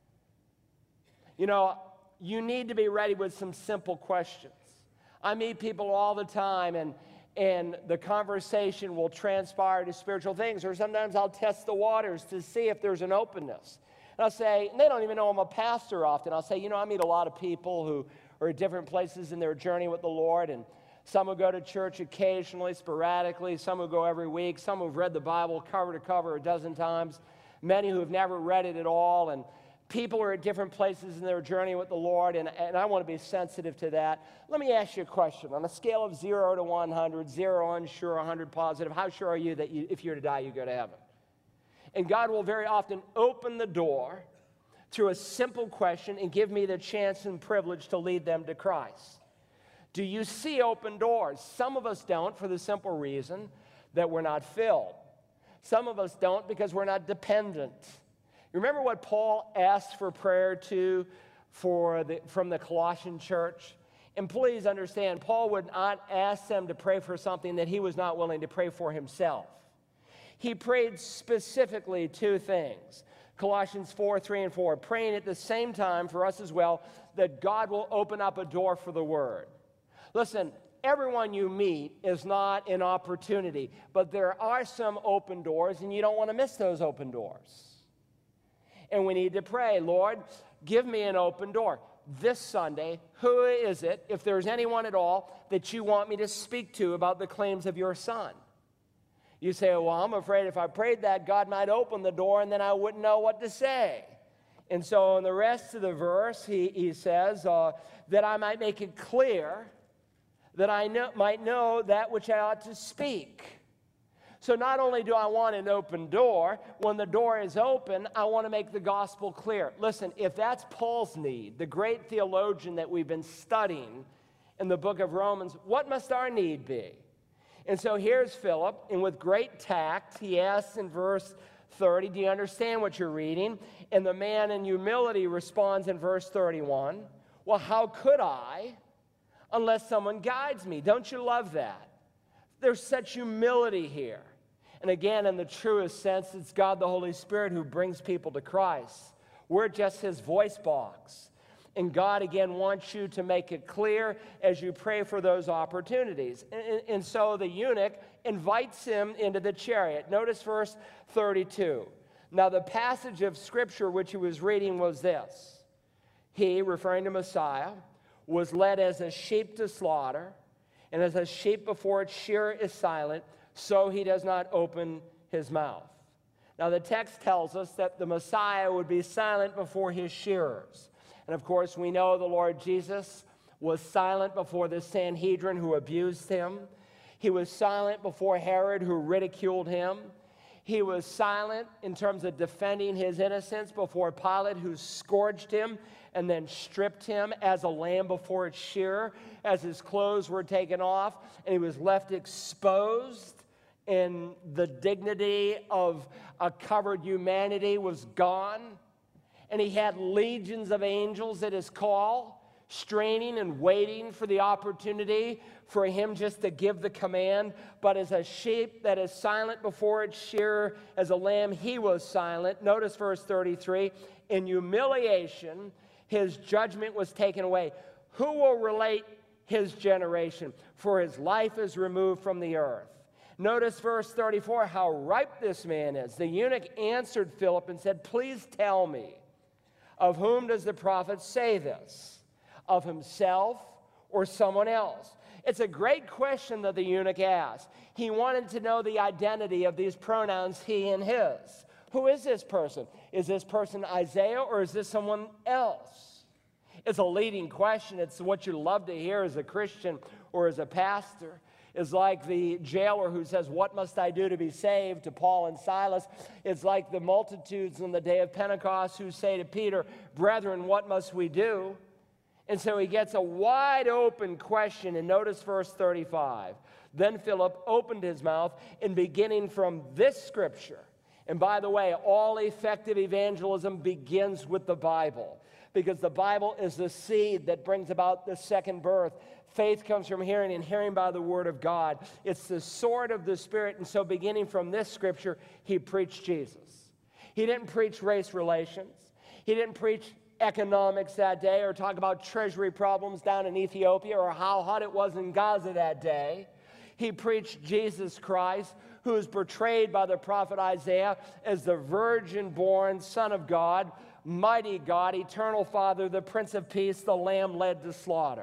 You know, you need to be ready with some simple questions. I meet people all the time, and, and the conversation will transpire to spiritual things, or sometimes I'll test the waters to see if there's an openness. And I'll say, and they don't even know I'm a pastor often. I'll say, you know, I meet a lot of people who are at different places in their journey with the Lord, and some who go to church occasionally, sporadically, some who go every week, some who've read the Bible cover to cover a dozen times, many who have never read it at all, and people are at different places in their journey with the Lord, and, and I want to be sensitive to that. Let me ask you a question. On a scale of zero to one hundred, zero unsure, one hundred positive, how sure are you that you, if you're to die, you go to heaven? And God will very often open the door through a simple question and give me the chance and privilege to lead them to Christ. Do you see open doors? Some of us don't for the simple reason that we're not filled. Some of us don't because we're not dependent. You remember what Paul asked for prayer to for the, from the Colossian church? And please understand, Paul would not ask them to pray for something that he was not willing to pray for himself. He prayed specifically two things. Colossians four, three, and four, praying at the same time for us as well that God will open up a door for the word. Listen, everyone you meet is not an opportunity, but there are some open doors, and you don't want to miss those open doors. And we need to pray, Lord, give me an open door. This Sunday, who is it, if there's anyone at all, that you want me to speak to about the claims of your son? You say, well, I'm afraid if I prayed that, God might open the door, and then I wouldn't know what to say. And so in the rest of the verse, he, he says, uh, that I might make it clear that I know, might know that which I ought to speak. So not only do I want an open door, when the door is open, I want to make the gospel clear. Listen, if that's Paul's need, the great theologian that we've been studying in the book of Romans, what must our need be? And so here's Philip, and with great tact, he asks in verse thirty, do you understand what you're reading? And the man in humility responds in verse thirty-one, well, how could I? Unless someone guides me. Don't you love that? There's such humility here. And again, in the truest sense, it's God the Holy Spirit who brings people to Christ. We're just his voice box. And God, again, wants you to make it clear as you pray for those opportunities. And, and so the eunuch invites him into the chariot. Notice verse thirty-two. Now, the passage of Scripture which he was reading was this. He, referring to Messiah, was led as a sheep to slaughter, and as a sheep before its shearer is silent, so he does not open his mouth. Now, the text tells us that the Messiah would be silent before his shearers. And of course, we know the Lord Jesus was silent before the Sanhedrin who abused him. He was silent before Herod who ridiculed him. He was silent in terms of defending his innocence before Pilate who scourged him and then stripped him as a lamb before its shearer, as his clothes were taken off, and he was left exposed, and the dignity of a covered humanity was gone. And he had legions of angels at his call, straining and waiting for the opportunity for him just to give the command. But as a sheep that is silent before its shearer, as a lamb, he was silent. Notice verse thirty-three. In humiliation, his judgment was taken away. Who will relate his generation? For his life is removed from the earth. Notice verse thirty-four, how ripe this man is. The eunuch answered Philip and said, please tell me, of whom does the prophet say this? Of himself or someone else? It's a great question that the eunuch asked. He wanted to know the identity of these pronouns, he and his. Who is this person? Is this person Isaiah or is this someone else? It's a leading question. It's what you love to hear as a Christian or as a pastor. It's like the jailer who says, what must I do to be saved, to Paul and Silas. It's like the multitudes on the day of Pentecost who say to Peter, brethren, what must we do? And so he gets a wide open question, and notice verse thirty-five. Then Philip opened his mouth, and beginning from this scripture, and by the way, all effective evangelism begins with the Bible, because the Bible is the seed that brings about the second birth. Faith comes from hearing, and hearing by the word of God. It's the sword of the Spirit, and so beginning from this scripture, he preached Jesus. He didn't preach race relations. He didn't preach economics that day or talk about treasury problems down in Ethiopia or how hot it was in Gaza that day. He preached Jesus Christ, who is portrayed by the prophet Isaiah as the virgin-born Son of God, mighty God, eternal Father, the Prince of Peace, the Lamb led to slaughter.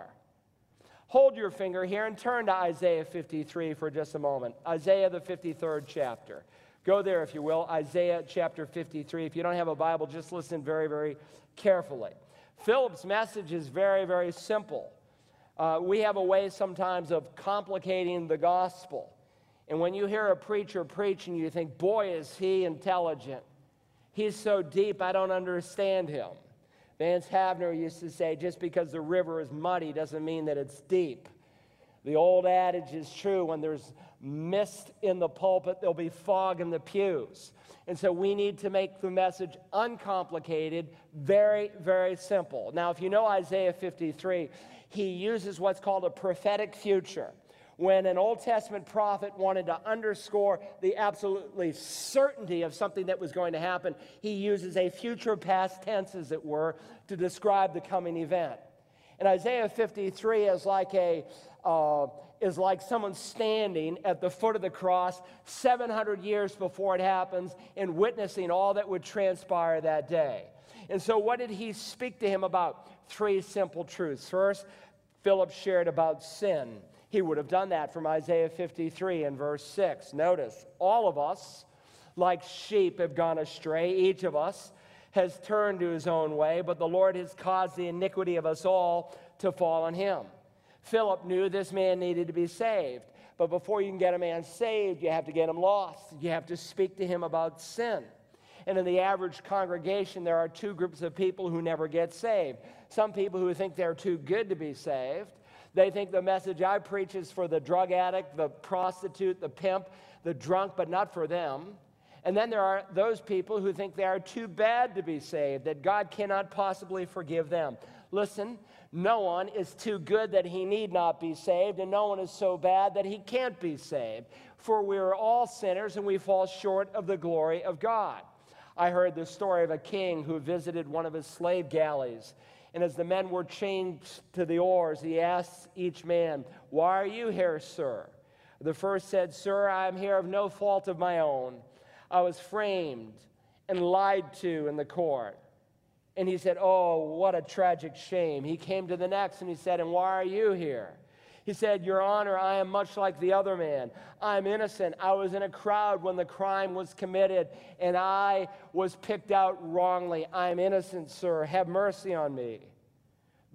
Hold your finger here and turn to Isaiah fifty-three for just a moment. Isaiah, the fifty-third chapter. Go there, if you will, Isaiah chapter fifty-three. If you don't have a Bible, just listen very, very carefully. Philip's message is very, very simple. Uh, we have a way sometimes of complicating the gospel. And when you hear a preacher preach and you think, boy, is he intelligent. He's so deep, I don't understand him. Vance Havner used to say, just because the river is muddy doesn't mean that it's deep. The old adage is true, when there's mist in the pulpit, there'll be fog in the pews. And so we need to make the message uncomplicated, very, very simple. Now, if you know Isaiah fifty-three, he uses what's called a prophetic future. When an Old Testament prophet wanted to underscore the absolutely certainty of something that was going to happen, he uses a future past tense, as it were, to describe the coming event. And Isaiah fifty-three is like a uh, is like someone standing at the foot of the cross seven hundred years before it happens and witnessing all that would transpire that day. And so what did he speak to him about? Three simple truths. First, Philip shared about sin. He would have done that from Isaiah fifty-three and verse six. Notice, all of us, like sheep, have gone astray. Each of us has turned to his own way, but the Lord has caused the iniquity of us all to fall on him. Philip knew this man needed to be saved. But before you can get a man saved, you have to get him lost. You have to speak to him about sin. And in the average congregation, there are two groups of people who never get saved. Some people who think they're too good to be saved. They think the message I preach is for the drug addict, the prostitute, the pimp, the drunk, but not for them. And then there are those people who think they are too bad to be saved, that God cannot possibly forgive them. Listen, no one is too good that he need not be saved, and no one is so bad that he can't be saved. For we are all sinners, and we fall short of the glory of God. I heard the story of a king who visited one of his slave galleys. And as the men were chained to the oars, he asked each man, "Why are you here, sir?" The first said, "Sir, I am here of no fault of my own. I was framed and lied to in the court." And he said, "Oh, what a tragic shame." He came to the next and he said, "And why are you here?" He said, "Your Honor, I am much like the other man. I'm innocent. I was in a crowd when the crime was committed, and I was picked out wrongly. I'm innocent, sir. Have mercy on me."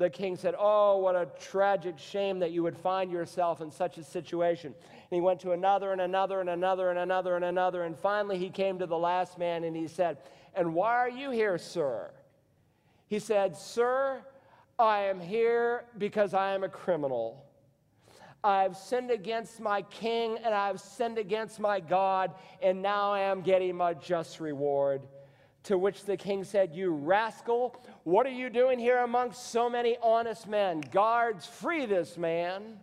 The king said, "Oh, what a tragic shame that you would find yourself in such a situation." And he went to another and another and another and another and another. And finally he came to the last man and he said, "And why are you here, sir?" He said, "Sir, I am here because I am a criminal. I've sinned against my king and I've sinned against my God, and now I am getting my just reward." To which the king said, "You rascal, what are you doing here amongst so many honest men? Guards, free this man."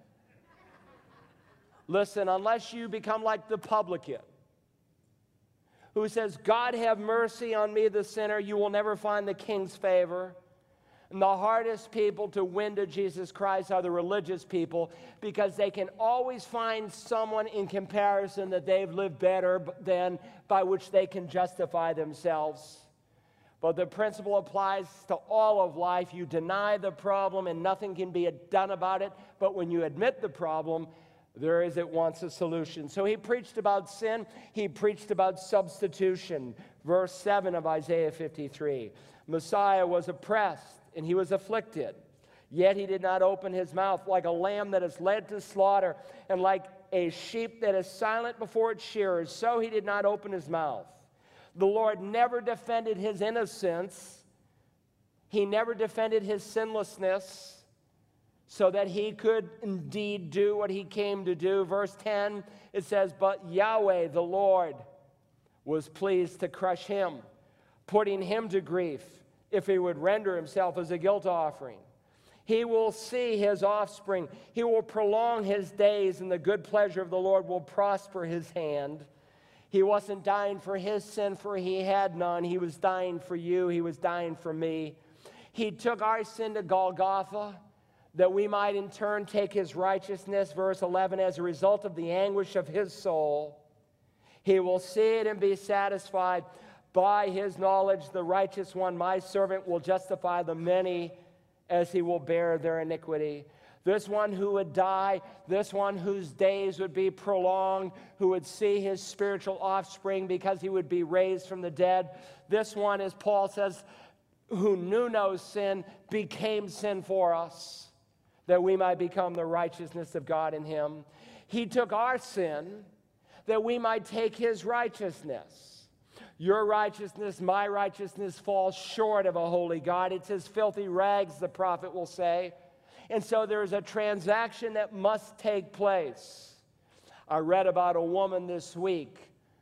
Listen, unless you become like the publican who says, "God have mercy on me, the sinner," you will never find the king's favor. And the hardest people to win to Jesus Christ are the religious people, because they can always find someone in comparison that they've lived better than, by which they can justify themselves. But the principle applies to all of life. You deny the problem and nothing can be done about it. But when you admit the problem, there is at once a solution. So he preached about sin. He preached about substitution. Verse seven of Isaiah fifty-three. Messiah was oppressed and he was afflicted, yet he did not open his mouth. Like a lamb that is led to slaughter, and like a sheep that is silent before its shearers, so he did not open his mouth. The Lord never defended his innocence. He never defended his sinlessness, so that he could indeed do what he came to do. Verse ten, it says, "But Yahweh, the Lord, was pleased to crush him, putting him to grief, if he would render himself as a guilt offering. He will see his offspring. He will prolong his days, and the good pleasure of the Lord will prosper his hand." He wasn't dying for his sin, for he had none. He was dying for you. He was dying for me. He took our sin to Golgotha, that we might in turn take his righteousness. Verse eleven, as a result of the anguish of his soul, he will see it and be satisfied. By his knowledge, the righteous one, my servant, will justify the many, as he will bear their iniquity. This one who would die, this one whose days would be prolonged, who would see his spiritual offspring because he would be raised from the dead. This one, as Paul says, who knew no sin, became sin for us, that we might become the righteousness of God in him. He took our sin, that we might take his righteousness. Your righteousness, my righteousness, falls short of a holy God. It's as filthy rags, the prophet will say. And so there's a transaction that must take place. I read about a woman this week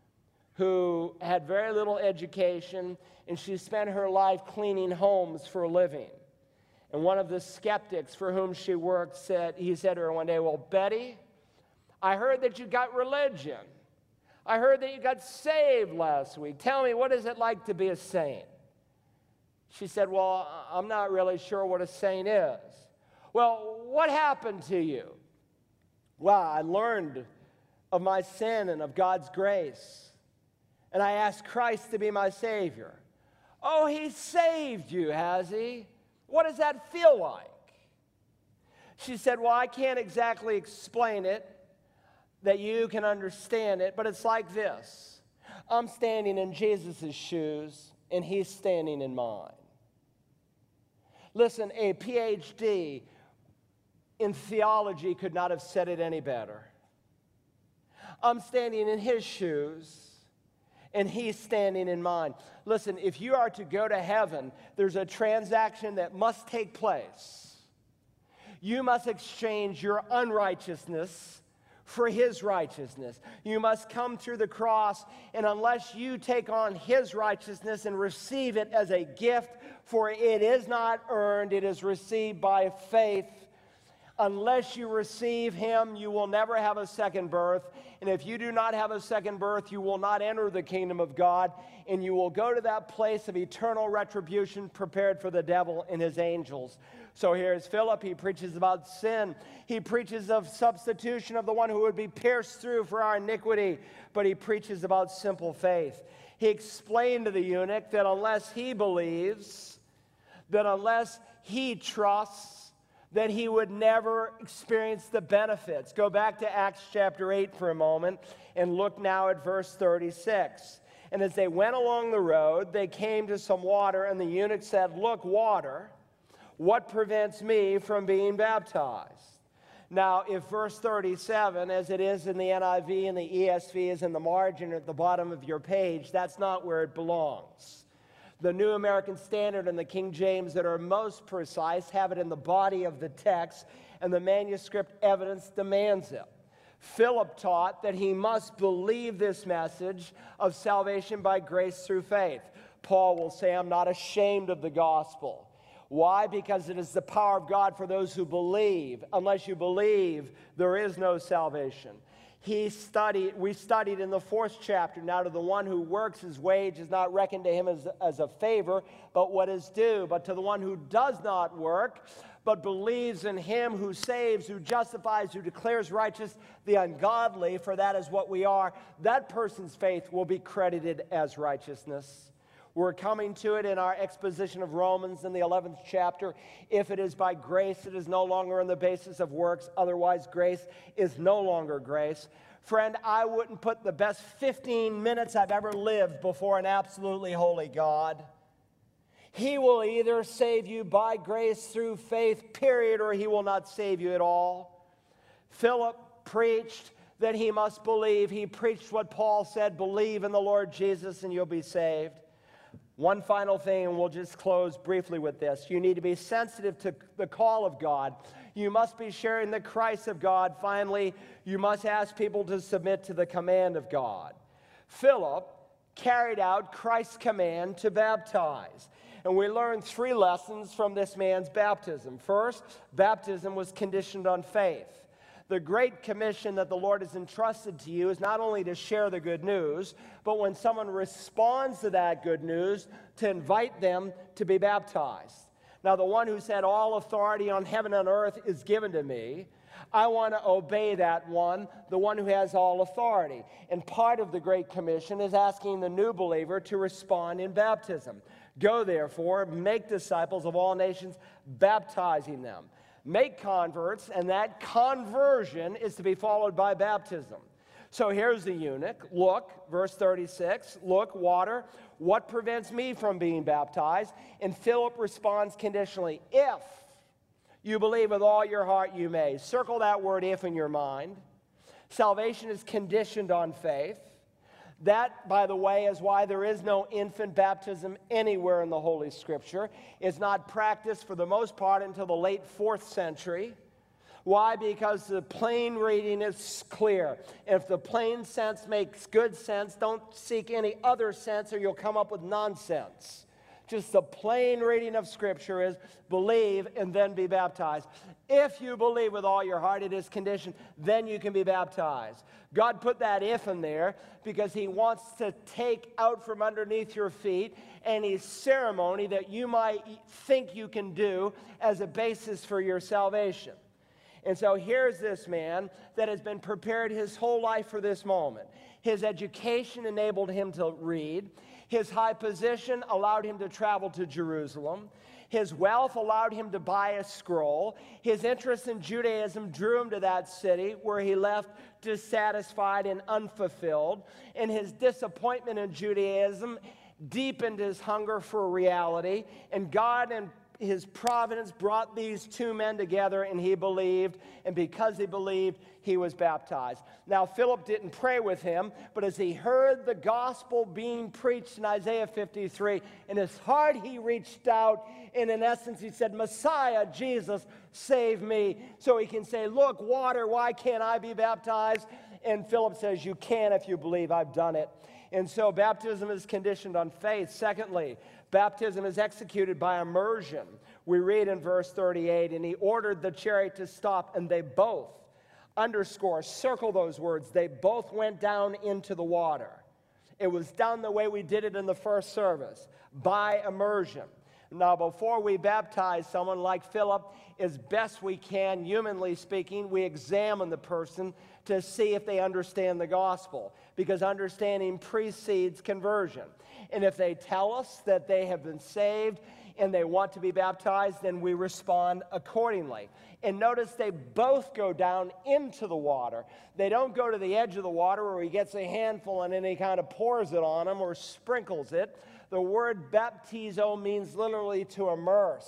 who had very little education, and she spent her life cleaning homes for a living. And one of the skeptics for whom she worked said, he said to her one day, "Well, Betty, I heard that you got religion. I heard that you got saved last week. Tell me, what is it like to be a saint?" She said, "Well, I'm not really sure what a saint is." "Well, what happened to you?" "Well, I learned of my sin and of God's grace, and I asked Christ to be my Savior." "Oh, he saved you, has he? What does that feel like?" She said, "Well, I can't exactly explain it, that you can understand it, but it's like this. I'm standing in Jesus' shoes, and he's standing in mine." Listen, a P H D in theology could not have said it any better. I'm standing in his shoes, and he's standing in mine. Listen, if you are to go to heaven, there's a transaction that must take place. You must exchange your unrighteousness for his righteousness. You must come through the cross, and unless you take on his righteousness and receive it as a gift, for it is not earned, it is received by faith. Unless you receive him, you will never have a second birth. And if you do not have a second birth, you will not enter the kingdom of God, and you will go to that place of eternal retribution prepared for the devil and his angels. So here's Philip. He preaches about sin. He preaches of substitution of the one who would be pierced through for our iniquity. But he preaches about simple faith. He explained to the eunuch that unless he believes, that unless he trusts, that he would never experience the benefits. Go back to Acts chapter eight for a moment and look now at verse thirty-six. And as they went along the road, they came to some water, and the eunuch said, "Look, water. What prevents me from being baptized? Now, if verse thirty-seven, as it is in the N I V and the E S V, is in the margin at the bottom of your page, that's not where it belongs. The New American Standard and the King James that are most precise have it in the body of the text, and the manuscript evidence demands it. Philip taught that he must believe this message of salvation by grace through faith. Paul will say, I'm not ashamed of the gospel. Why? Because it is the power of God for those who believe. Unless you believe, there is no salvation. He studied, we studied in the fourth chapter, now to the one who works, his wage is not reckoned to him as, as a favor, but what is due. But to the one who does not work, but believes in him who saves, who justifies, who declares righteous the ungodly, for that is what we are, that person's faith will be credited as righteousness. We're coming to it in our exposition of Romans in the eleventh chapter. If it is by grace, it is no longer on the basis of works. Otherwise, grace is no longer grace. Friend, I wouldn't put the best fifteen minutes I've ever lived before an absolutely holy God. He will either save you by grace through faith, period, or he will not save you at all. Philip preached that he must believe. He preached what Paul said, believe in the Lord Jesus and you'll be saved. One final thing, and we'll just close briefly with this. You need to be sensitive to the call of God. You must be sharing the Christ of God. Finally, you must ask people to submit to the command of God. Philip carried out Christ's command to baptize. And we learn three lessons from this man's baptism. First, baptism was conditioned on faith. The great commission that the Lord has entrusted to you is not only to share the good news, but when someone responds to that good news, to invite them to be baptized. Now, the one who said, all authority on heaven and earth is given to me, I want to obey that one, the one who has all authority. And part of the Great Commission is asking the new believer to respond in baptism. Go, therefore, make disciples of all nations, baptizing them. Make converts, and that conversion is to be followed by baptism. So here's the eunuch. Look, verse thirty-six, look, water, what prevents me from being baptized? And Philip responds conditionally, if you believe with all your heart, you may. Circle that word if in your mind. Salvation is conditioned on faith. That, by the way, is why there is no infant baptism anywhere in the Holy Scripture. It's not practiced for the most part until the late fourth century. Why? Because the plain reading is clear. If the plain sense makes good sense, don't seek any other sense or you'll come up with nonsense. Just the plain reading of Scripture is believe and then be baptized. If you believe with all your heart, it is conditioned, then you can be baptized. God put that if in there because he wants to take out from underneath your feet any ceremony that you might think you can do as a basis for your salvation. And so here's this man that has been prepared his whole life for this moment. His education enabled him to read. His high position allowed him to travel to Jerusalem. His wealth allowed him to buy a scroll. His interest in Judaism drew him to that city where he left dissatisfied and unfulfilled. And his disappointment in Judaism deepened his hunger for reality. And God and his providence brought these two men together, and he believed, and because he believed, he was baptized. Now, Philip didn't pray with him, but as he heard the gospel being preached in Isaiah fifty-three, in his heart he reached out, and in essence he said, Messiah, Jesus, save me. So he can say, look, water, why can't I be baptized? And Philip says, you can if you believe, I've done it. And so baptism is conditioned on faith. Secondly, baptism is executed by immersion. We read in verse thirty-eight, and he ordered the chariot to stop, and they both, underscore, circle those words, they both went down into the water. It was done the way we did it in the first service, by immersion. Now, before we baptize someone like Philip, as best we can, humanly speaking, we examine the person to see if they understand the gospel, because understanding precedes conversion. And if they tell us that they have been saved and they want to be baptized, then we respond accordingly. And notice they both go down into the water. They don't go to the edge of the water where he gets a handful and then he kind of pours it on them or sprinkles it. The word baptizo means literally to immerse.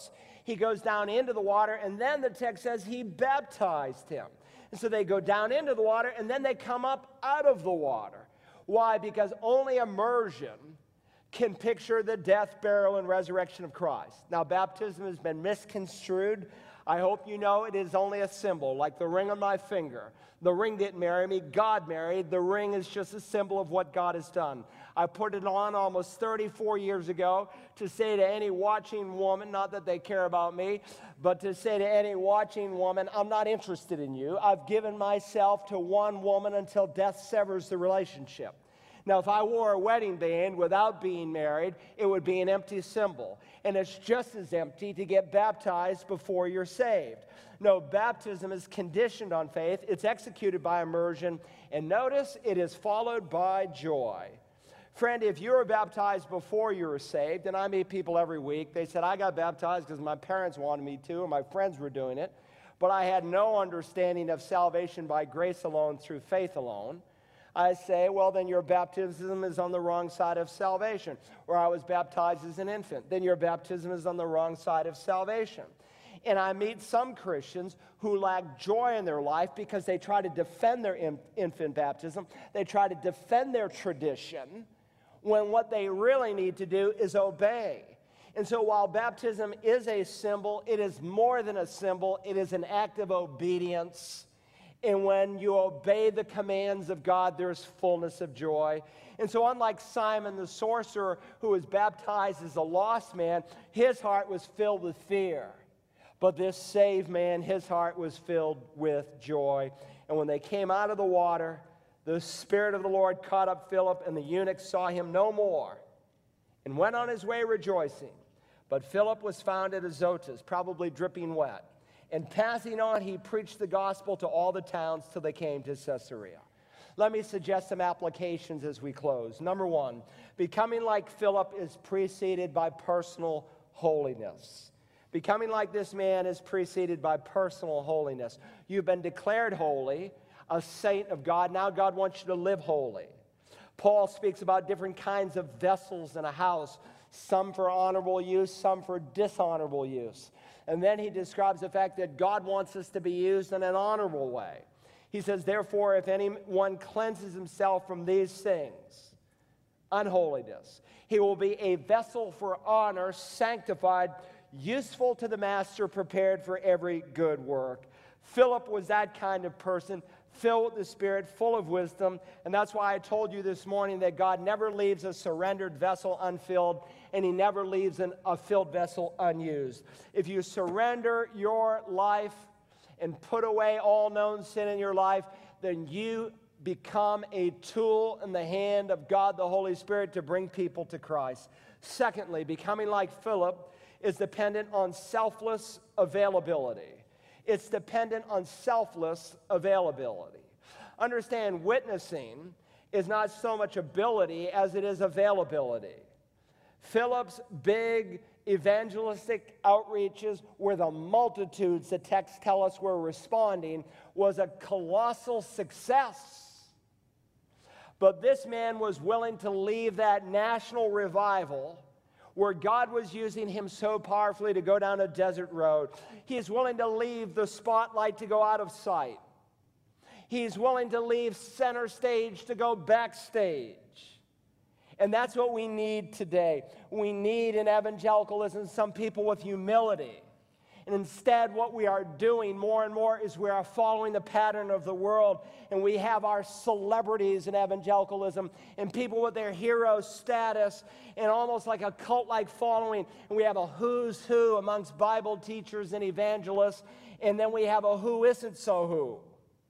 He goes down into the water, and then the text says he baptized him. And so they go down into the water, and then they come up out of the water. Why? Because only immersion can picture the death, burial, and resurrection of Christ. Now, baptism has been misconstrued. I hope you know it is only a symbol, like the ring on my finger. The ring didn't marry me, God married. The ring is just a symbol of what God has done. I put it on almost thirty-four years ago to say to any watching woman, not that they care about me, but to say to any watching woman, I'm not interested in you. I've given myself to one woman until death severs the relationship. Now, if I wore a wedding band without being married, it would be an empty symbol. And it's just as empty to get baptized before you're saved. No, baptism is conditioned on faith. It's executed by immersion. And notice, it is followed by joy. Friend, if you were baptized before you were saved, and I meet people every week, they said, I got baptized because my parents wanted me to, and my friends were doing it, but I had no understanding of salvation by grace alone through faith alone. I say, well, then your baptism is on the wrong side of salvation. Or I was baptized as an infant. Then your baptism is on the wrong side of salvation. And I meet some Christians who lack joy in their life because they try to defend their in- infant baptism. They try to defend their tradition when what they really need to do is obey. And so while baptism is a symbol, it is more than a symbol. It is an act of obedience. And when you obey the commands of God, there's fullness of joy. And so unlike Simon the sorcerer, who was baptized as a lost man, his heart was filled with fear. But this saved man, his heart was filled with joy. And when they came out of the water, the Spirit of the Lord caught up Philip, and the eunuch saw him no more and went on his way rejoicing. But Philip was found at Azotus, probably dripping wet. And passing on, he preached the gospel to all the towns till they came to Caesarea. Let me suggest some applications as we close. Number one, becoming like Philip is preceded by personal holiness. Becoming like this man is preceded by personal holiness. You've been declared holy, a saint of God. Now God wants you to live holy. Paul speaks about different kinds of vessels in a house, some for honorable use, some for dishonorable use. And then he describes the fact that God wants us to be used in an honorable way. He says, therefore, if anyone cleanses himself from these things, unholiness, he will be a vessel for honor, sanctified, useful to the master, prepared for every good work. Philip was that kind of person, filled with the Spirit, full of wisdom. And that's why I told you this morning that God never leaves a surrendered vessel unfilled, and he never leaves an, a filled vessel unused. If you surrender your life and put away all known sin in your life, then you become a tool in the hand of God the Holy Spirit to bring people to Christ. Secondly, becoming like Philip is dependent on selfless availability. It's dependent on selfless availability. Understand, witnessing is not so much ability as it is availability. Philip's big evangelistic outreaches, where the multitudes, the texts tell us, were responding, was a colossal success. But this man was willing to leave that national revival where God was using him so powerfully to go down a desert road. He is willing to leave the spotlight to go out of sight. He's willing to leave center stage to go backstage. And that's what we need today. We need in evangelicalism some people with humility. And instead, what we are doing more and more is we are following the pattern of the world. And we have our celebrities in evangelicalism and people with their hero status and almost like a cult-like following. And we have a who's who amongst Bible teachers and evangelists. And then we have a who isn't so who.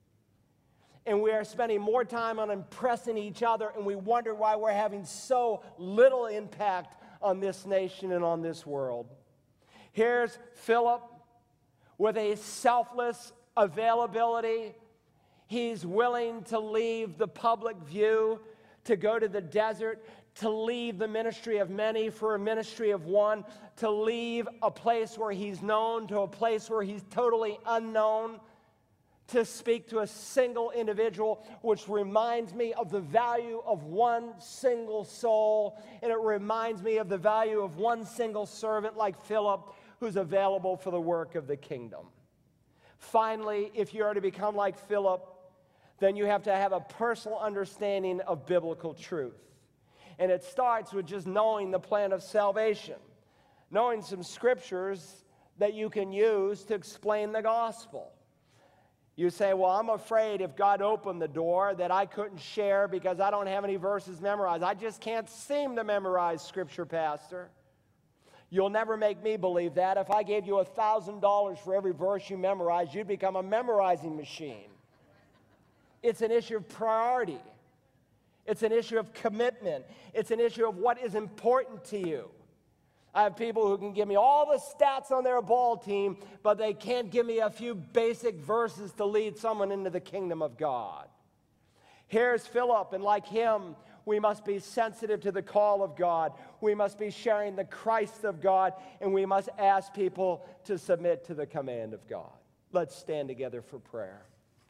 And we are spending more time on impressing each other, and we wonder why we're having so little impact on this nation and on this world. Here's Philip with a selfless availability. He's willing to leave the public view, to go to the desert, to leave the ministry of many for a ministry of one, to leave a place where he's known to a place where he's totally unknown, to speak to a single individual, which reminds me of the value of one single soul, and it reminds me of the value of one single servant like Philip, who's available for the work of the kingdom. Finally, if you are to become like Philip, then you have to have a personal understanding of biblical truth. And it starts with just knowing the plan of salvation, knowing some scriptures that you can use to explain the gospel. You say, well, I'm afraid if God opened the door that I couldn't share because I don't have any verses memorized. I just can't seem to memorize scripture, Pastor. You'll never make me believe that. If I gave you one thousand dollars for every verse you memorize, you'd become a memorizing machine. It's an issue of priority. It's an issue of commitment. It's an issue of what is important to you. I have people who can give me all the stats on their ball team, but they can't give me a few basic verses to lead someone into the kingdom of God. Here's Philip, and like him, we must be sensitive to the call of God. We must be sharing the Christ of God, and we must ask people to submit to the command of God. Let's stand together for prayer.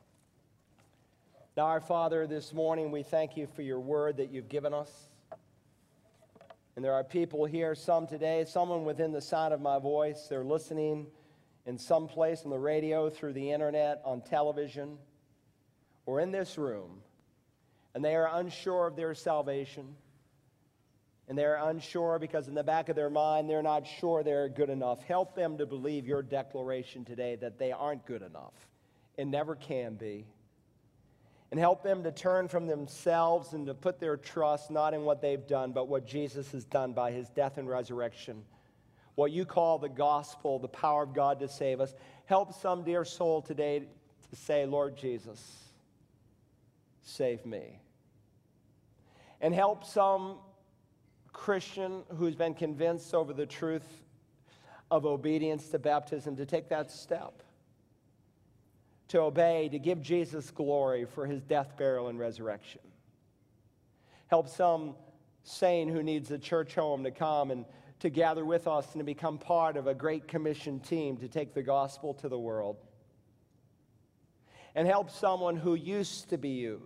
Now, our Father, this morning we thank you for your word that you've given us. And there are people here, some today, someone within the sound of my voice, they're listening in some place on the radio, through the internet, on television, or in this room, and they are unsure of their salvation. And they're unsure because in the back of their mind, they're not sure they're good enough. Help them to believe your declaration today that they aren't good enough and never can be. And help them to turn from themselves and to put their trust not in what they've done, but what Jesus has done by his death and resurrection. What you call the gospel, the power of God to save us. Help some dear soul today to say, Lord Jesus, save me. And help some Christian who's been convinced over the truth of obedience to baptism to take that step. To obey, to give Jesus glory for his death, burial, and resurrection. Help some saint who needs a church home to come and to gather with us and to become part of a Great Commission team to take the gospel to the world. And help someone who used to be used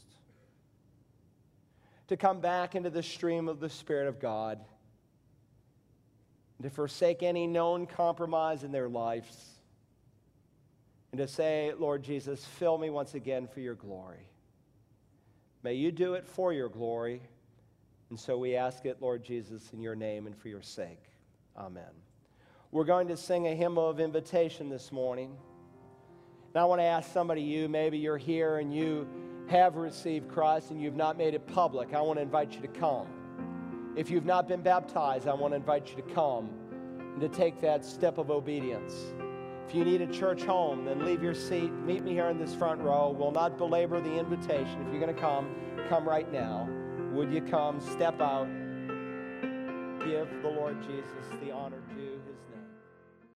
to come back into the stream of the Spirit of God and to forsake any known compromise in their lives. And to say, Lord Jesus, fill me once again for your glory. May you do it for your glory. And so we ask it, Lord Jesus, in your name and for your sake. Amen. We're going to sing a hymn of invitation this morning. And I want to ask somebody, you, maybe you're here and you have received Christ and you've not made it public. I want to invite you to come. If you've not been baptized, I want to invite you to come and to take that step of obedience. If you need a church home, then leave your seat. Meet me here in this front row. We'll not belabor the invitation. If you're going to come, come right now. Would you come, step out, give the Lord Jesus the honor.